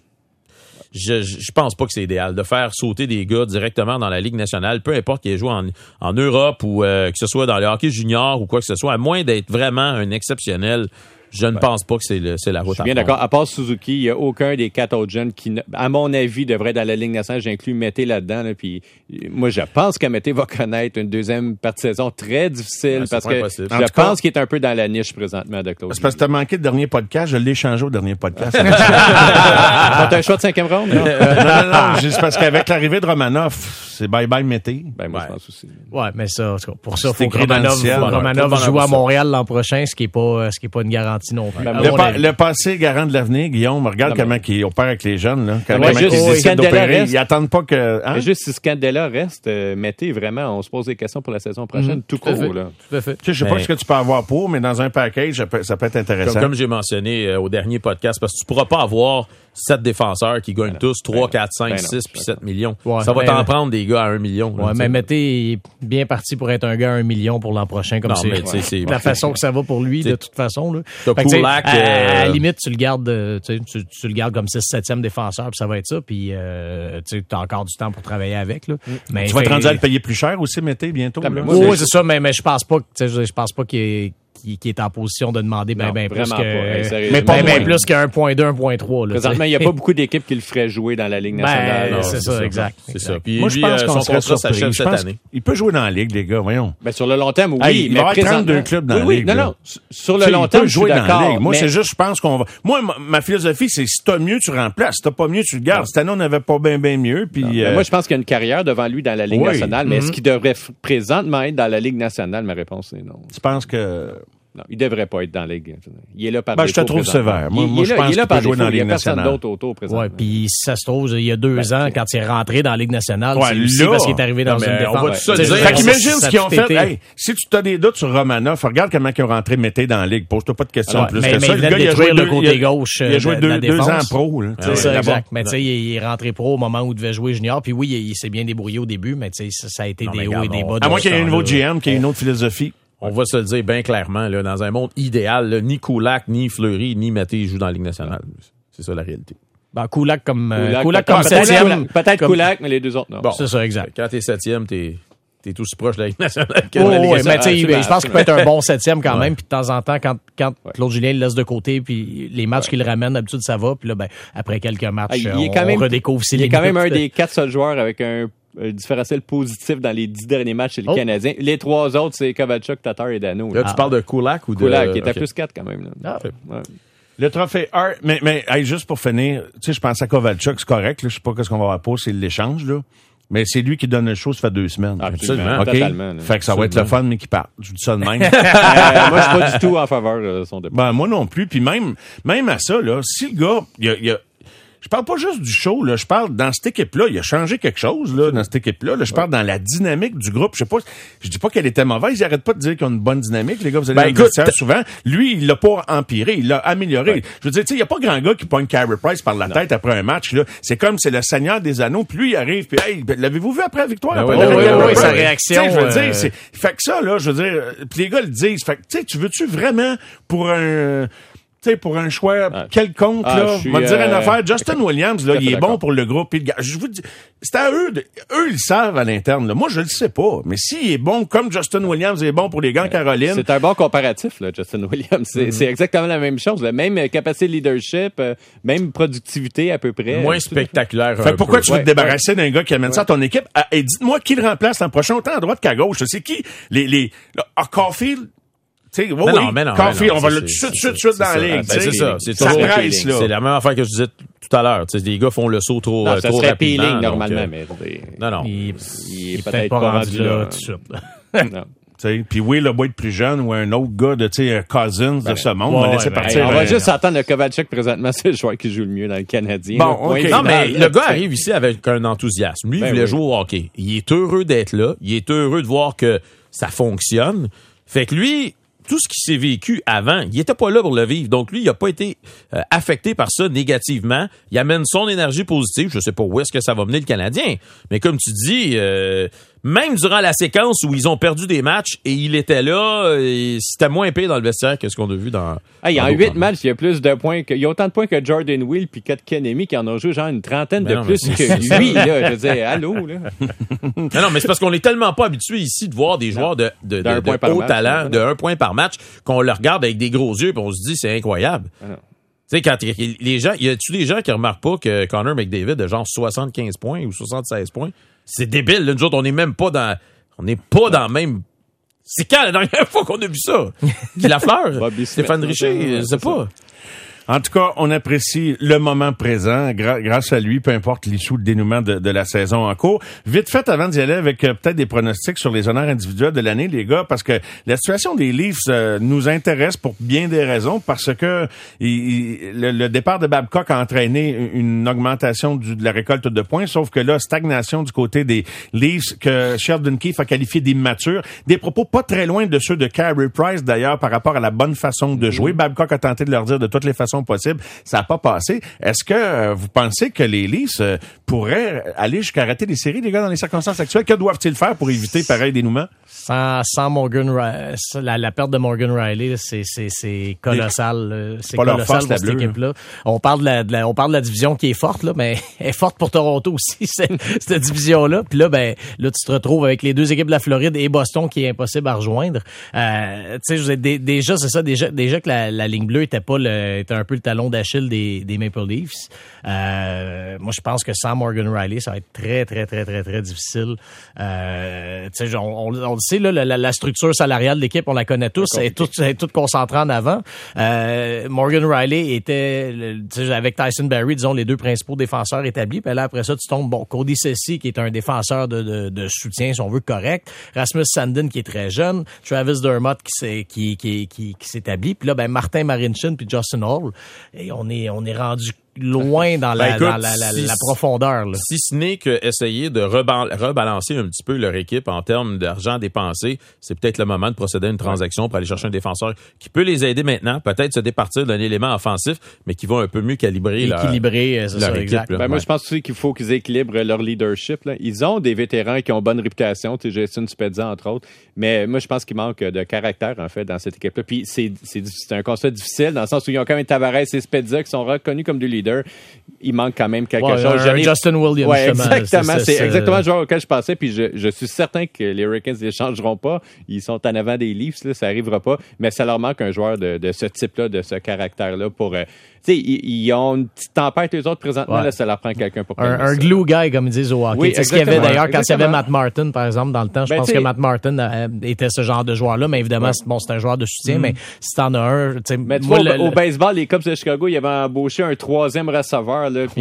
je pense pas que c'est idéal de faire sauter des gars directement dans la Ligue nationale, peu importe qu'ils aient joué en Europe ou que ce soit dans le hockey junior ou quoi que ce soit, à moins d'être vraiment un exceptionnel. Je ne pense pas que c'est la route Je suis bien d'accord. À part Suzuki, il n'y a aucun des 4 autres jeunes qui, à mon avis, devrait être dans la Ligue nationale. J'inclus Mété là-dedans. Là, puis moi, je pense que Mété va connaître une deuxième partie de saison très difficile parce que je pense qu'il est un peu dans la niche présentement de Claude. C'est parce que t'as manqué le dernier podcast. Je l'ai changé au dernier podcast. T'as un choix de 5e ronde? Non? non. C'est parce qu'avec l'arrivée de Romanoff, c'est bye-bye Mété. Ben, moi, je pense aussi. Ouais, mais ça, pour ça, il faut que écrit dans le ciel, Romanov joue à Montréal l'an prochain, ce qui est pas une garantie non plus. Le passé garant de l'avenir, Guillaume, regarde comment il opère avec les jeunes, là. Ils attendent pas que, Mais juste si Scandella reste, Mété, vraiment, on se pose des questions pour la saison prochaine, tout court, là. Tout à fait. Je sais pas ce que tu peux avoir pour, mais dans un package, ça peut être intéressant. Comme j'ai mentionné au dernier podcast, parce que tu pourras pas avoir 7 défenseurs qui gagnent tous 3, 4, 5, 6 puis 7 millions. Ouais, ça va t'en prendre des gars à 1 million. Ouais, mais Mété est bien parti pour être un gars à 1 million pour l'an prochain, comme c'est la façon que ça va pour lui, de toute façon. Là. Kulak, à la limite, tu le gardes, tu le gardes comme 6-7e défenseur, puis ça va être ça, puis tu as encore du temps pour travailler avec. Là. Mais tu vas te rendre à le payer plus cher aussi, Mété, bientôt. Oui, c'est ça, mais je pense pas qu'il est en position de demander plus que 1.2, 1.3. Présentement, il n'y a pas beaucoup d'équipes qui le feraient jouer dans la Ligue nationale. C'est ça, exact. C'est ça. Puis moi, je pense qu'on son contrat s'achève cette année. Il peut jouer dans la Ligue, les gars, voyons. Ben, sur le long terme, oui. Il va y avoir 32 clubs dans la Ligue. Non. Sur le long terme, je suis d'accord. Moi, c'est juste, je pense qu'on va... Moi, ma philosophie, c'est si t'as mieux, tu remplaces. Si t'as pas mieux, tu le gardes. Cette année, on n'avait pas bien mieux. Puis, moi, je pense qu'il y a une carrière devant lui dans la Ligue nationale, mais est-ce qu'il devrait présentement être dans la Ligue nationale? Ma réponse est non. Tu penses que... Non, il devrait pas être dans la Ligue. Il est là par je te trouve sévère. Moi, je pense qu'il peut jouer dans la Ligue nationale. Il y a personne d'autre autour présentement. Ouais, puis ça se trouve, il y a 2 ans, quand il est rentré dans la Ligue nationale, c'est aussi parce qu'il est arrivé dans une défense. Fait qu'imagine ce qu'ils ont fait. Hey, si tu as des doutes sur Romanoff, regarde comment ils ont rentré Mété dans la Ligue. Pose-toi pas de questions plus que ça. Le gars, il a joué le côté gauche. Il a joué 2 ans pro. C'est ça, exact. Mais tu sais, il est rentré pro au moment où il devait jouer junior. Puis oui, il s'est bien débrouillé au début, mais tu sais, ça a été des hauts et des bas. À moins qu'il y ait un nouveau GM, qui ait une autre philosophie. On va se le dire bien clairement, là, dans un monde idéal, là, ni Kulak, ni Fleury, ni Mété jouent dans la Ligue nationale. C'est ça la réalité. Kulak comme 7e. Peut-être Kulak, mais les 2 autres, non. Bon, c'est ça, exact. Quand t'es 7e, t'es aussi proche de la Ligue nationale que de la Ligue nationale. Mais je pense qu'il peut être un bon 7e quand même. Puis de temps en temps, quand Claude Julien le laisse de côté, puis les matchs qu'il ramène, d'habitude, ça va. Puis là, après quelques matchs, on redécouvre ses limites. Il est quand même un des 4 seuls joueurs avec un différentiel positif dans les 10 derniers matchs chez les Canadiens. Les 3 autres, c'est Kovalchuk, Tatar et Dano. Là, tu parles de Kulak ou de... Kulak, qui est à plus 4 quand même. Là. Le trophée Hart, mais juste pour finir, tu sais, je pense à Kovalchuk, c'est correct. Là, je sais pas ce qu'on va avoir pour, c'est l'échange, là. Mais c'est lui qui donne le show, ça fait 2 semaines. Absolument. Okay? Totalement. Fait que ça va être le fun, mais qui part. Je vous dis ça de même. Moi, je suis pas du tout en faveur de son départ. Moi non plus. Puis même à ça, là, si le gars, je parle pas juste du show, là. Je parle dans cette équipe-là. Il a changé quelque chose, là, dans cette équipe-là. Là, je parle dans la dynamique du groupe. Je dis pas qu'elle était mauvaise. Ils arrêtent pas de dire qu'ils ont une bonne dynamique. Les gars, vous allez souvent. Lui, il l'a pas empiré. Il l'a amélioré. Ouais. Je veux dire, tu sais, il y a pas grand gars qui pogne Carey Price par la tête après un match, là. C'est comme, c'est le Seigneur des Anneaux. Puis lui, il arrive. Puis, hey, l'avez-vous vu après la victoire? Oui, sa réaction. Je veux dire, fait que ça, là, je veux dire, puis les gars le disent. Fait que, tu sais, tu veux-tu vraiment pour un choix quelconque, là, on va te dire une affaire. Justin Williams, là, il est bon pour le groupe. Je vous dis, c'est à eux, eux, ils le savent à l'interne, là. Moi, je le sais pas. Mais s'il est bon, comme Justin Williams est bon pour les gants Caroline. C'est un bon comparatif, là, Justin Williams. C'est exactement la même chose, la même capacité de leadership, même productivité à peu près. Moins spectaculaire. Fait pourquoi tu veux te débarrasser d'un gars qui amène ça à ton équipe? Et dites-moi qui le remplace l'an prochain, autant à droite qu'à gauche. C'est qui? Caulfield, Caulfield, on va tout de suite dans la ligue. C'est ça. Ça presse, là. C'est la même affaire que je disais tout à l'heure. Les gars font le saut trop rapidement. Ça serait peeling, normalement, mais... Non. Il est peut-être pas rendu là tout de suite. Non. Puis Will a beau être plus jeune ou un autre gars de Cousins de ce monde, on va laisser partir. On va juste attendre le Kovalchuk présentement, c'est le joueur qui joue le mieux dans le Canadien. Bon, OK. Non, mais le gars arrive ici avec un enthousiasme. Lui, il voulait jouer au hockey. Il est heureux d'être là. Il est heureux de voir que ça fonctionne. Fait que lui, tout ce qui s'est vécu avant, il était pas là pour le vivre. Donc lui, il a pas été affecté par ça négativement. Il amène son énergie positive. Je sais pas où est-ce que ça va mener le Canadien. Mais comme tu dis, même durant la séquence où ils ont perdu des matchs et il était là, et c'était moins pire dans le vestiaire que ce qu'on a vu dans... Hey, en 8 matchs, il y a plus de points il y a autant de points que Jordan Will puis Kotkaniemi qui en ont joué genre une trentaine de plus que lui, là. Je veux dire, allô, là. Non, mais c'est parce qu'on est tellement pas habitué ici de voir des joueurs de haut talent, de 1 point par match, qu'on le regarde avec des gros yeux et on se dit, c'est incroyable. Tu sais, quand les gens, y a-tu des gens qui remarquent pas que Connor McDavid a genre 75 points ou 76 points? C'est débile, là. Nous autres, on n'est pas dans même... C'est quand la dernière fois qu'on a vu ça? Qui Lafleur? Stéphane Richer? Je sais pas. En tout cas, on apprécie le moment présent grâce à lui, peu importe l'issue, le dénouement de la saison en cours. Vite fait, avant d'y aller avec peut-être des pronostics sur les honneurs individuels de l'année, les gars, parce que la situation des Leafs nous intéresse pour bien des raisons, parce que le départ de Babcock a entraîné une augmentation de la récolte de points, sauf que là, stagnation du côté des Leafs, que Sheldon Keefe a qualifié d'immature. Des propos pas très loin de ceux de Carey Price, d'ailleurs, par rapport à la bonne façon de jouer. Babcock a tenté de leur dire de toutes les façons possible. Ça n'a pas passé. Est-ce que vous pensez que les Leafs pourraient aller jusqu'à rater les séries, les gars, dans les circonstances actuelles? Que doivent-ils faire pour éviter pareil dénouement? Sans Morgan Riley, la perte de Morgan Riley, c'est colossal. C'est pas colossal force, pour cette équipe-là. On parle de la division qui est forte, là, mais elle est forte pour Toronto aussi, cette division-là. Puis là, là, tu te retrouves avec les deux équipes de la Floride et Boston qui est impossible à rejoindre. Tu sais, déjà, c'est ça, déjà que la ligne bleue était un peu le talon d'Achille des Maple Leafs. Moi, je pense que sans Morgan Riley, ça va être très, très, très, très, très difficile. Tu sais, on le sait, là, la structure salariale de l'équipe, on la connaît tous. Elle est toute concentrée en avant. Morgan Riley était, avec Tyson Barrie, disons, les deux principaux défenseurs établis. Puis là, après ça, tu tombes, Cody Ceci, qui est un défenseur de soutien, si on veut, correct. Rasmus Sandin, qui est très jeune. Travis Dermott, qui s'établit. Puis là, Martin Marincin puis Justin Hall. Et on est rendu loin dans la profondeur. Là. Si ce n'est que essayer de rebalancer un petit peu leur équipe en termes d'argent dépensé, c'est peut-être le moment de procéder à une transaction pour aller chercher un défenseur qui peut les aider maintenant, peut-être se départir d'un élément offensif, mais qui va un peu mieux calibrer leur équipe. Moi, je pense aussi qu'il faut qu'ils équilibrent leur leadership. Là. Ils ont des vétérans qui ont bonne réputation, Jason Spezza, entre autres, mais moi, je pense qu'il manque de caractère, en fait, dans cette équipe-là. Puis c'est un constat difficile, dans le sens où ils ont quand même Tavares et Spezza qui sont reconnus comme des leaders. Il manque quand même quelque chose. Justin Williams. Ouais, exactement. C'est exactement le joueur auquel je pensais. Puis je suis certain que les Hurricanes ne les changeront pas. Ils sont en avant des Leafs. Là, ça n'arrivera pas. Mais ça leur manque un joueur de ce type-là, de ce caractère-là pour... tu sais, ils ont une petite tempête, les autres, présentement. Là, ça leur prend quelqu'un pour... Un glue guy, comme ils disent au hockey. Oui, c'est ce qu'il y avait d'ailleurs quand il y avait Matt Martin, par exemple, dans le temps. Je pense que Matt Martin était ce genre de joueur-là. Mais évidemment, c'est un joueur de soutien. Mais si t'en as un... Mais tu vois, au baseball, les Cubs de Chicago, ils avaient embauché un troisième receveur. Là,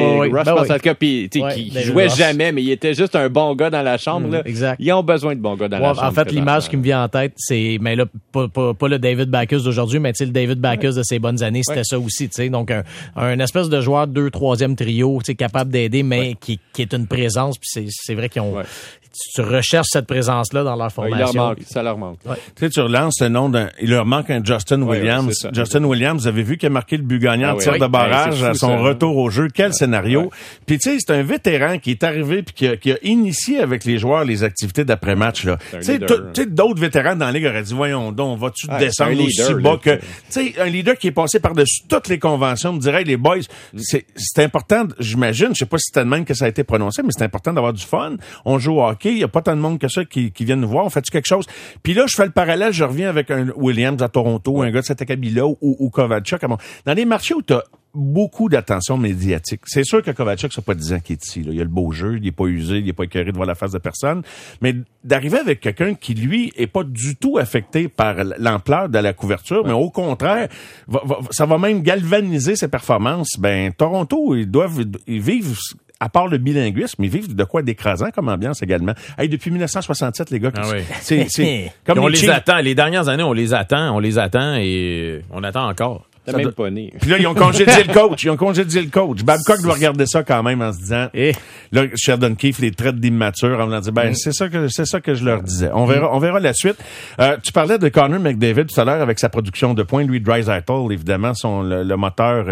qui jouait jamais, mais il était juste un bon gars dans la chambre. Là. Exact. Ils ont besoin de bons gars dans la chambre. En fait, l'image qui me vient en tête, c'est, mais là, pas le David Backes d'aujourd'hui, mais le David Backes de ses bonnes années, c'était ça aussi. Donc, un espèce de joueur 2, 3e trio, capable d'aider, mais qui est une présence. Puis c'est vrai qu'ils ont... Tu recherches cette présence-là dans leur formation. Ça leur manque. Tu sais, tu relances le nom il leur manque un Justin Williams. Justin Williams, vous avez vu qu'il a marqué le but gagnant en tir de barrage à son retour au jeu. Quel scénario. Puis tu sais, c'est un vétéran qui est arrivé puis qui a initié avec les joueurs les activités d'après-match. Tu sais, d'autres vétérans dans la Ligue auraient dit, voyons donc, vas-tu descendre aussi bas que... Tu sais, un leader qui est passé par-dessus toutes les conventions me dirait, les boys, c'est important, j'imagine, je sais pas si c'était de même que ça a été prononcé, mais c'est important d'avoir du fun. On joue au hockey, il y a pas tant de monde que ça qui viennent nous voir, on fait-tu quelque chose? Puis là, je fais le parallèle, je reviens avec un Williams à Toronto, un gars de cette acabit-là, ou Kovalchuk. Dans les marchés où t'as beaucoup d'attention médiatique. C'est sûr que Kovalchuk, ça fait pas 10 ans qu'il est ici. Là. Il y a le beau jeu, il est pas usé, il est pas écœuré de voir la face de personne. Mais d'arriver avec quelqu'un qui, lui, est pas du tout affecté par l'ampleur de la couverture, mais au contraire, ça va même galvaniser ses performances. Toronto, ils vivent... À part le bilinguisme, ils vivent de quoi d'écrasant comme ambiance également. Hey, depuis 1967, les gars, c'est comme on les attend. Les dernières années, on les attend et on attend encore. T'as même pas né. Puis là, ils ont congédié le coach. Babcock doit regarder ça quand même en se disant, là, Sheldon Keefe les traite d'immatures en leur disant, c'est ça que je leur disais. On verra la suite. Tu parlais de Connor McDavid tout à l'heure avec sa production de points. Lui, Draisaitl, évidemment, sont le moteur,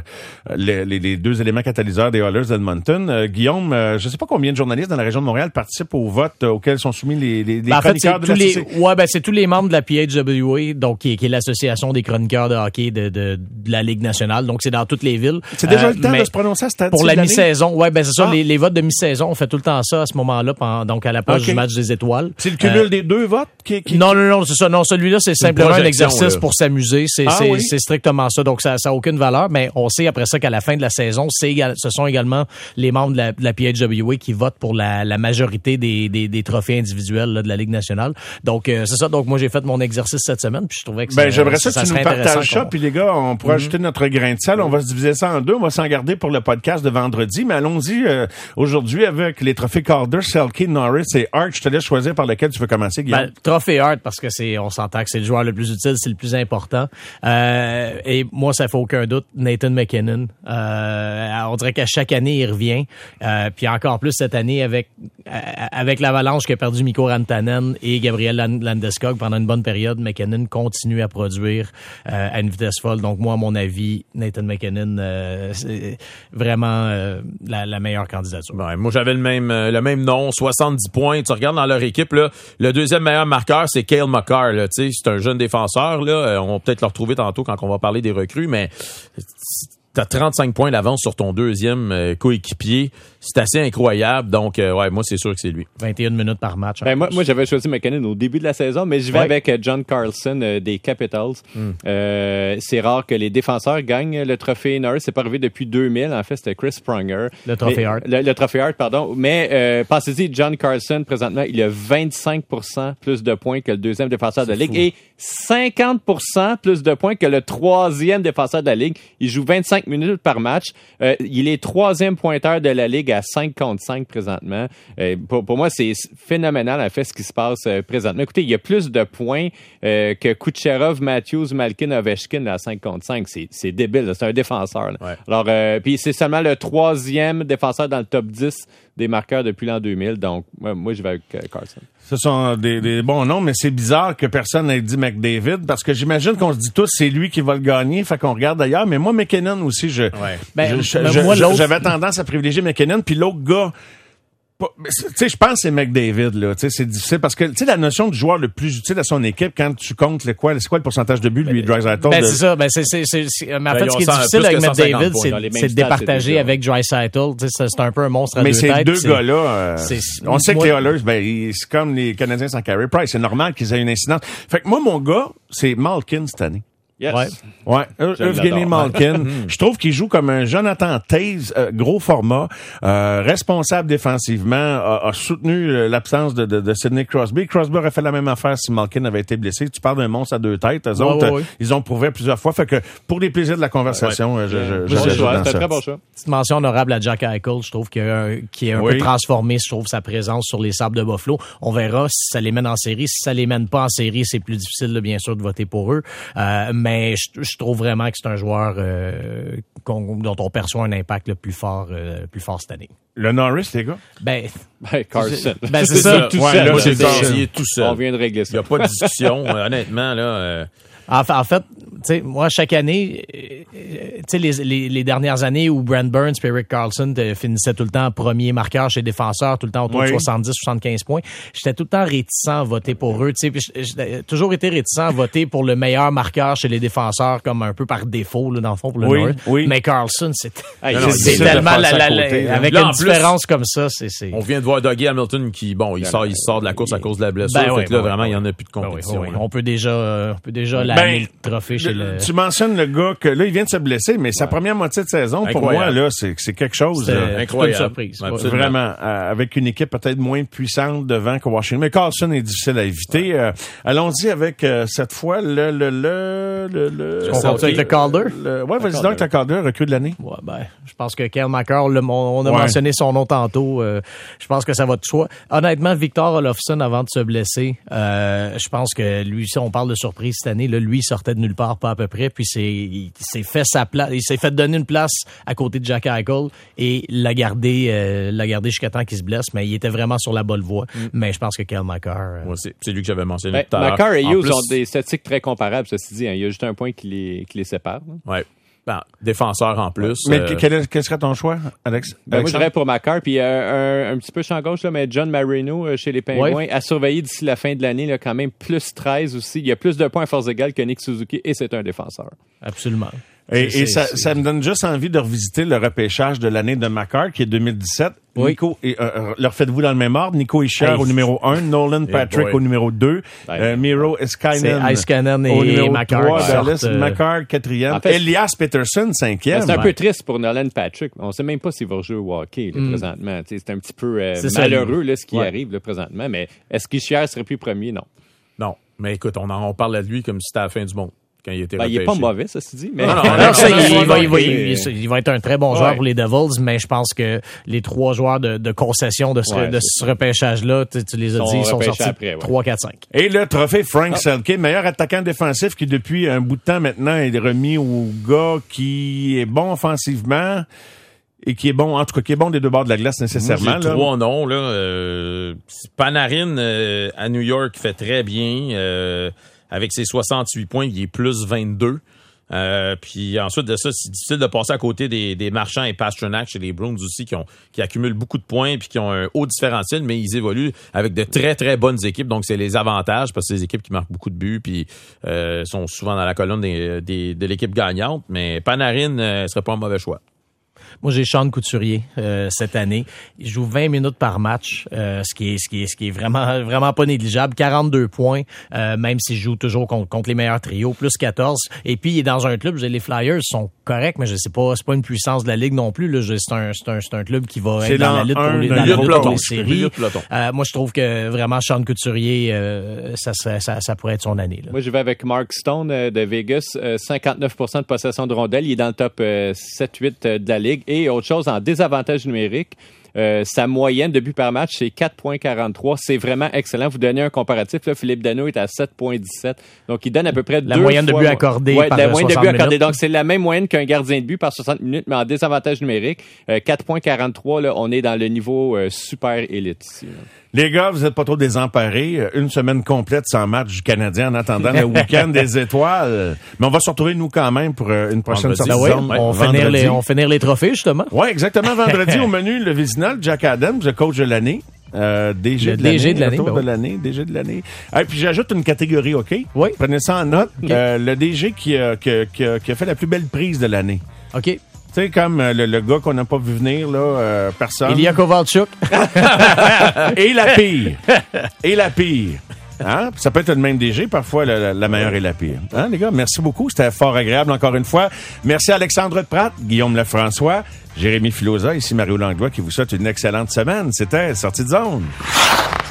les deux éléments catalyseurs des Oilers d'Edmonton. Guillaume, je sais pas combien de journalistes dans la région de Montréal participent au vote auquel sont soumis les chroniqueurs de la CC. C'est tous les membres de la PHWA, donc qui est l'association des chroniqueurs de hockey de la Ligue nationale. Donc c'est dans toutes les villes. C'est déjà le temps de se prononcer à cette pour la mi-saison. Ouais, c'est ça. Les votes de mi-saison, on fait tout le temps ça à ce moment-là, donc à la pause du match des étoiles. C'est le cumul des deux votes qui... Non, c'est ça. Non, celui-là, c'est simplement un exercice pour s'amuser. C'est strictement ça. Donc ça a aucune valeur, mais on sait après ça qu'à la fin de la saison, ce sont également les membres de la PHWA qui votent pour la majorité des trophées individuels là, de la Ligue nationale. Donc c'est ça. Donc moi j'ai fait mon exercice cette semaine, puis je trouvais que j'aimerais ça que tu nous partages ça, puis les gars, on pourra ajouter notre grain de sel. On va se diviser ça en deux. On va s'en garder pour le podcast de vendredi, mais allons-y aujourd'hui avec les trophées Calder, Selke, Norris et Hart. Je te laisse choisir par lequel tu veux commencer, Guillaume. Trophée Hart, parce que on s'entend que c'est le joueur le plus utile, c'est le plus important. Et moi, ça fait aucun doute, Nathan MacKinnon. On dirait qu'à chaque année, il revient. Puis encore plus cette année avec l'Avalanche qui a perdu Mikko Rantanen et Gabriel Landeskog pendant une bonne période. MacKinnon continue à produire à une vitesse folle. Donc moi, à mon avis, Nathan MacKinnon, c'est vraiment la meilleure candidature. Ben, moi, j'avais le même nom, 70 points. Tu regardes dans leur équipe, là, le deuxième meilleur marqueur, c'est Cale Makar. Là, c'est un jeune défenseur. Là, on va peut-être le retrouver tantôt quand on va parler des recrues, mais t'as 35 points d'avance sur ton deuxième coéquipier. C'est assez incroyable. Donc, moi, c'est sûr que c'est lui. 21 minutes par match. Moi, j'avais choisi MacKinnon au début de la saison, mais je vais avec John Carlson des Capitals. C'est rare que les défenseurs gagnent le trophée Norris. C'est pas arrivé depuis 2000. En fait, c'était Chris Pronger. Le trophée Hart. Le trophée Hart, pardon. Mais pensez-y, John Carlson, présentement, il a 25% plus de points que le deuxième défenseur de la Ligue et 50% plus de points que le troisième défenseur de la Ligue. Il joue 25 minutes par match. Il est troisième pointeur de la Ligue à 5 contre 5 présentement. Pour moi, c'est phénoménal, en fait, ce qui se passe présentement. Écoutez, il y a plus de points que Kucherov, Matthews, Malkin, Ovechkin à 5 contre 5. C'est débile, là. C'est un défenseur. Là. Ouais. Alors, puis c'est seulement le troisième défenseur dans le top 10 des marqueurs depuis l'an 2000. Donc, moi, je vais avec Carlson. Ce sont des bons noms, mais c'est bizarre que personne n'ait dit McDavid, parce que j'imagine qu'on se dit tous c'est lui qui va le gagner, fait qu'on regarde d'ailleurs. Mais moi, McKinnon aussi, j'avais tendance à privilégier McKinnon, puis l'autre gars... Tu sais, je pense que c'est McDavid, là. Tu sais, c'est difficile parce que, tu sais, la notion du joueur le plus utile à son équipe, quand tu comptes c'est quoi le pourcentage de buts, lui, Draisaitl? C'est ça. Mais en fait, ce qui est difficile avec McDavid, c'est de départager avec Draisaitl. C'est un peu un monstre à deux têtes. Mais ces deux gars-là, on sait que les Oilers, c'est comme les Canadiens sans Carey Price. C'est normal qu'ils aient une incidence. Fait que moi, mon gars, c'est Malkin cette année. Yes. Ouais. Evgeny Malkin. Je trouve qu'il joue comme un Jonathan Toews, gros format, responsable défensivement, a soutenu l'absence de Sidney Crosby. Crosby aurait fait la même affaire si Malkin avait été blessé. Tu parles d'un monstre à deux têtes. Eux autres, ils ont prouvé plusieurs fois. Fait que pour les plaisirs de la conversation, c'est un très bon choix. Petite mention honorable à Jack Eichel, je trouve qui est un peu transformé, je trouve, sa présence sur les sables de Buffalo. On verra si ça les mène en série. Si ça les mène pas en série, c'est plus difficile, là, bien sûr, de voter pour eux. Mais je trouve vraiment que c'est un joueur dont on perçoit un impact le plus fort cette année. Le Norris, les gars? Carlson. C'est ça. Tout seul. Moi, j'ai tout seul. On vient de régler ça. Il n'y a pas de discussion. Honnêtement, là... En fait, tu sais, moi, chaque année, tu sais, les dernières années où Brent Burns et Erik Karlsson finissaient tout le temps premier marqueur chez les défenseurs, tout le temps autour de 70-75 points, j'étais tout le temps réticent à voter pour eux. Tu sais, j'ai toujours été réticent à voter pour le meilleur marqueur chez les défenseurs, comme un peu par défaut, là, dans le fond, pour le North. Mais Karlsson, c'est tellement avec une différence comme ça, c'est... On vient de voir Dougie Hamilton qui, il sort de la course à cause de la blessure. Fait que là, vraiment, il n'y en a plus de compétition. On peut déjà le trophée chez le... Tu mentionnes le gars que là, il vient de se blesser, mais sa première moitié de saison, pour moi, là, c'est quelque chose. Incroyable. Une surprise. Vraiment, avec une équipe peut-être moins puissante devant que Washington. Mais Carlson est difficile à éviter. Allons-y avec, cette fois, On continue avec le Calder? Ouais, vas-y donc, le Calder, recrue de l'année. Ouais, je pense que Cale Makar, on a mentionné son nom tantôt. Je pense que ça va de soi. Honnêtement, Victor Olofsson, avant de se blesser, je pense que lui, si on parle de surprise cette année, là, lui, il sortait de nulle part, pas à peu près, puis il s'est fait sa place, il s'est fait donner une place à côté de Jack Eichel et l'a gardé jusqu'à temps qu'il se blesse, mais il était vraiment sur la bonne voie. Mais je pense que Cale Makar... c'est lui que j'avais mentionné tout à l'heure. Makar et Hughes ont des statistiques très comparables, ceci dit. Il y a juste un point qui les sépare. Oui. Défenseur en plus. Mais quel serait ton choix, Alex? Moi, je dirais pour Makar. Puis un petit peu champ gauche, là, mais John Marino chez les Pingouins a surveillé d'ici la fin de l'année là, quand même plus 13 aussi. Il y a plus de points à force égale que Nick Suzuki et c'est un défenseur. Absolument. Et ça me donne juste envie de revisiter le repêchage de l'année de Makar, qui est 2017. Oui. Nico, leur faites-vous dans le même ordre? Nico Hischier au numéro 1, Nolan Patrick au numéro 2, Miro Iskanen au numéro Makar 3, Dallas Makar 4e, en fait, Elias Peterson 5e. C'est un peu triste pour Nolan Patrick. On sait même pas s'il va rejouer au hockey là, présentement. C'est un petit peu malheureux là, ce qui arrive là, présentement, mais est-ce qu'Hischier serait plus premier? Non, mais écoute, on parle de lui comme si c'était la fin du monde. Quand il était il est pas mauvais, ça se dit. Mais... il va être un très bon joueur pour les Devils, mais je pense que les 3 joueurs de concession de ce repêchage-là, tu les as dit, ils sont sortis après, 3, 4, 5. Et le trophée Frank Selke, meilleur attaquant défensif qui depuis un bout de temps maintenant est remis au gars qui est bon offensivement et qui est bon, en tout cas, qui est bon des deux bords de la glace nécessairement. J'ai 3 noms, là. Panarin à New York fait très bien. Avec ses 68 points, il est plus 22. Puis ensuite de ça, c'est difficile de passer à côté des Marchands et Pastrnak chez les Bruins aussi qui accumulent beaucoup de points puis qui ont un haut différentiel, mais ils évoluent avec de très, très bonnes équipes. Donc, c'est les avantages parce que c'est des équipes qui marquent beaucoup de buts puis sont souvent dans la colonne de l'équipe gagnante. Mais Panarin serait pas un mauvais choix. Moi, j'ai Sean Couturier cette année. Il joue 20 minutes par match, ce qui est vraiment, vraiment pas négligeable. 42 points, même s'il joue toujours contre les meilleurs trios, plus 14. Et puis, il est dans un club, les Flyers sont corrects, mais je sais pas, c'est pas une puissance de la Ligue non plus. Là, c'est un club qui va être dans la lutte pour les séries. Moi, je trouve que vraiment Sean Couturier, ça pourrait être son année. Là. Moi, je vais avec Mark Stone de Vegas, 59% de possession de rondelles. Il est dans le top 7-8 de la Ligue. Et autre chose, en désavantage numérique, sa moyenne de buts par match, c'est 4,43. C'est vraiment excellent. Vous donnez un comparatif. Là, Philippe Danault est à 7,17. Donc, il donne à peu près la moyenne de buts accordés par la moyenne de buts accordés. minutes. Donc, c'est la même moyenne qu'un gardien de but par 60 minutes, mais en désavantage numérique. 4,43, là, on est dans le niveau super élite ici. Là. Les gars, vous êtes pas trop désemparés. Une semaine complète sans match du Canadien en attendant le week-end des étoiles. Mais on va se retrouver, nous, quand même, pour une prochaine sortie de zone. On finir les trophées, justement. Oui, exactement. Vendredi, au menu, le Vézinal, Jack Adams, le coach de l'année. DG de l'année. DG de l'année. Et puis j'ajoute une catégorie, OK? Oui. Prenez ça en note. Okay. Le DG qui a fait la plus belle prise de l'année. OK. Tu sais, comme le gars qu'on n'a pas vu venir, là, personne. Ilya Kovalchuk. Et la pire. Hein? Ça peut être le même DG, parfois la meilleure et la pire. Hein, les gars? Merci beaucoup. C'était fort agréable encore une fois. Merci à Alexandre Pratt, Guillaume Lefrançois, Jérémy Filosa, ici Mario Langlois qui vous souhaite une excellente semaine. C'était Sortie de zone.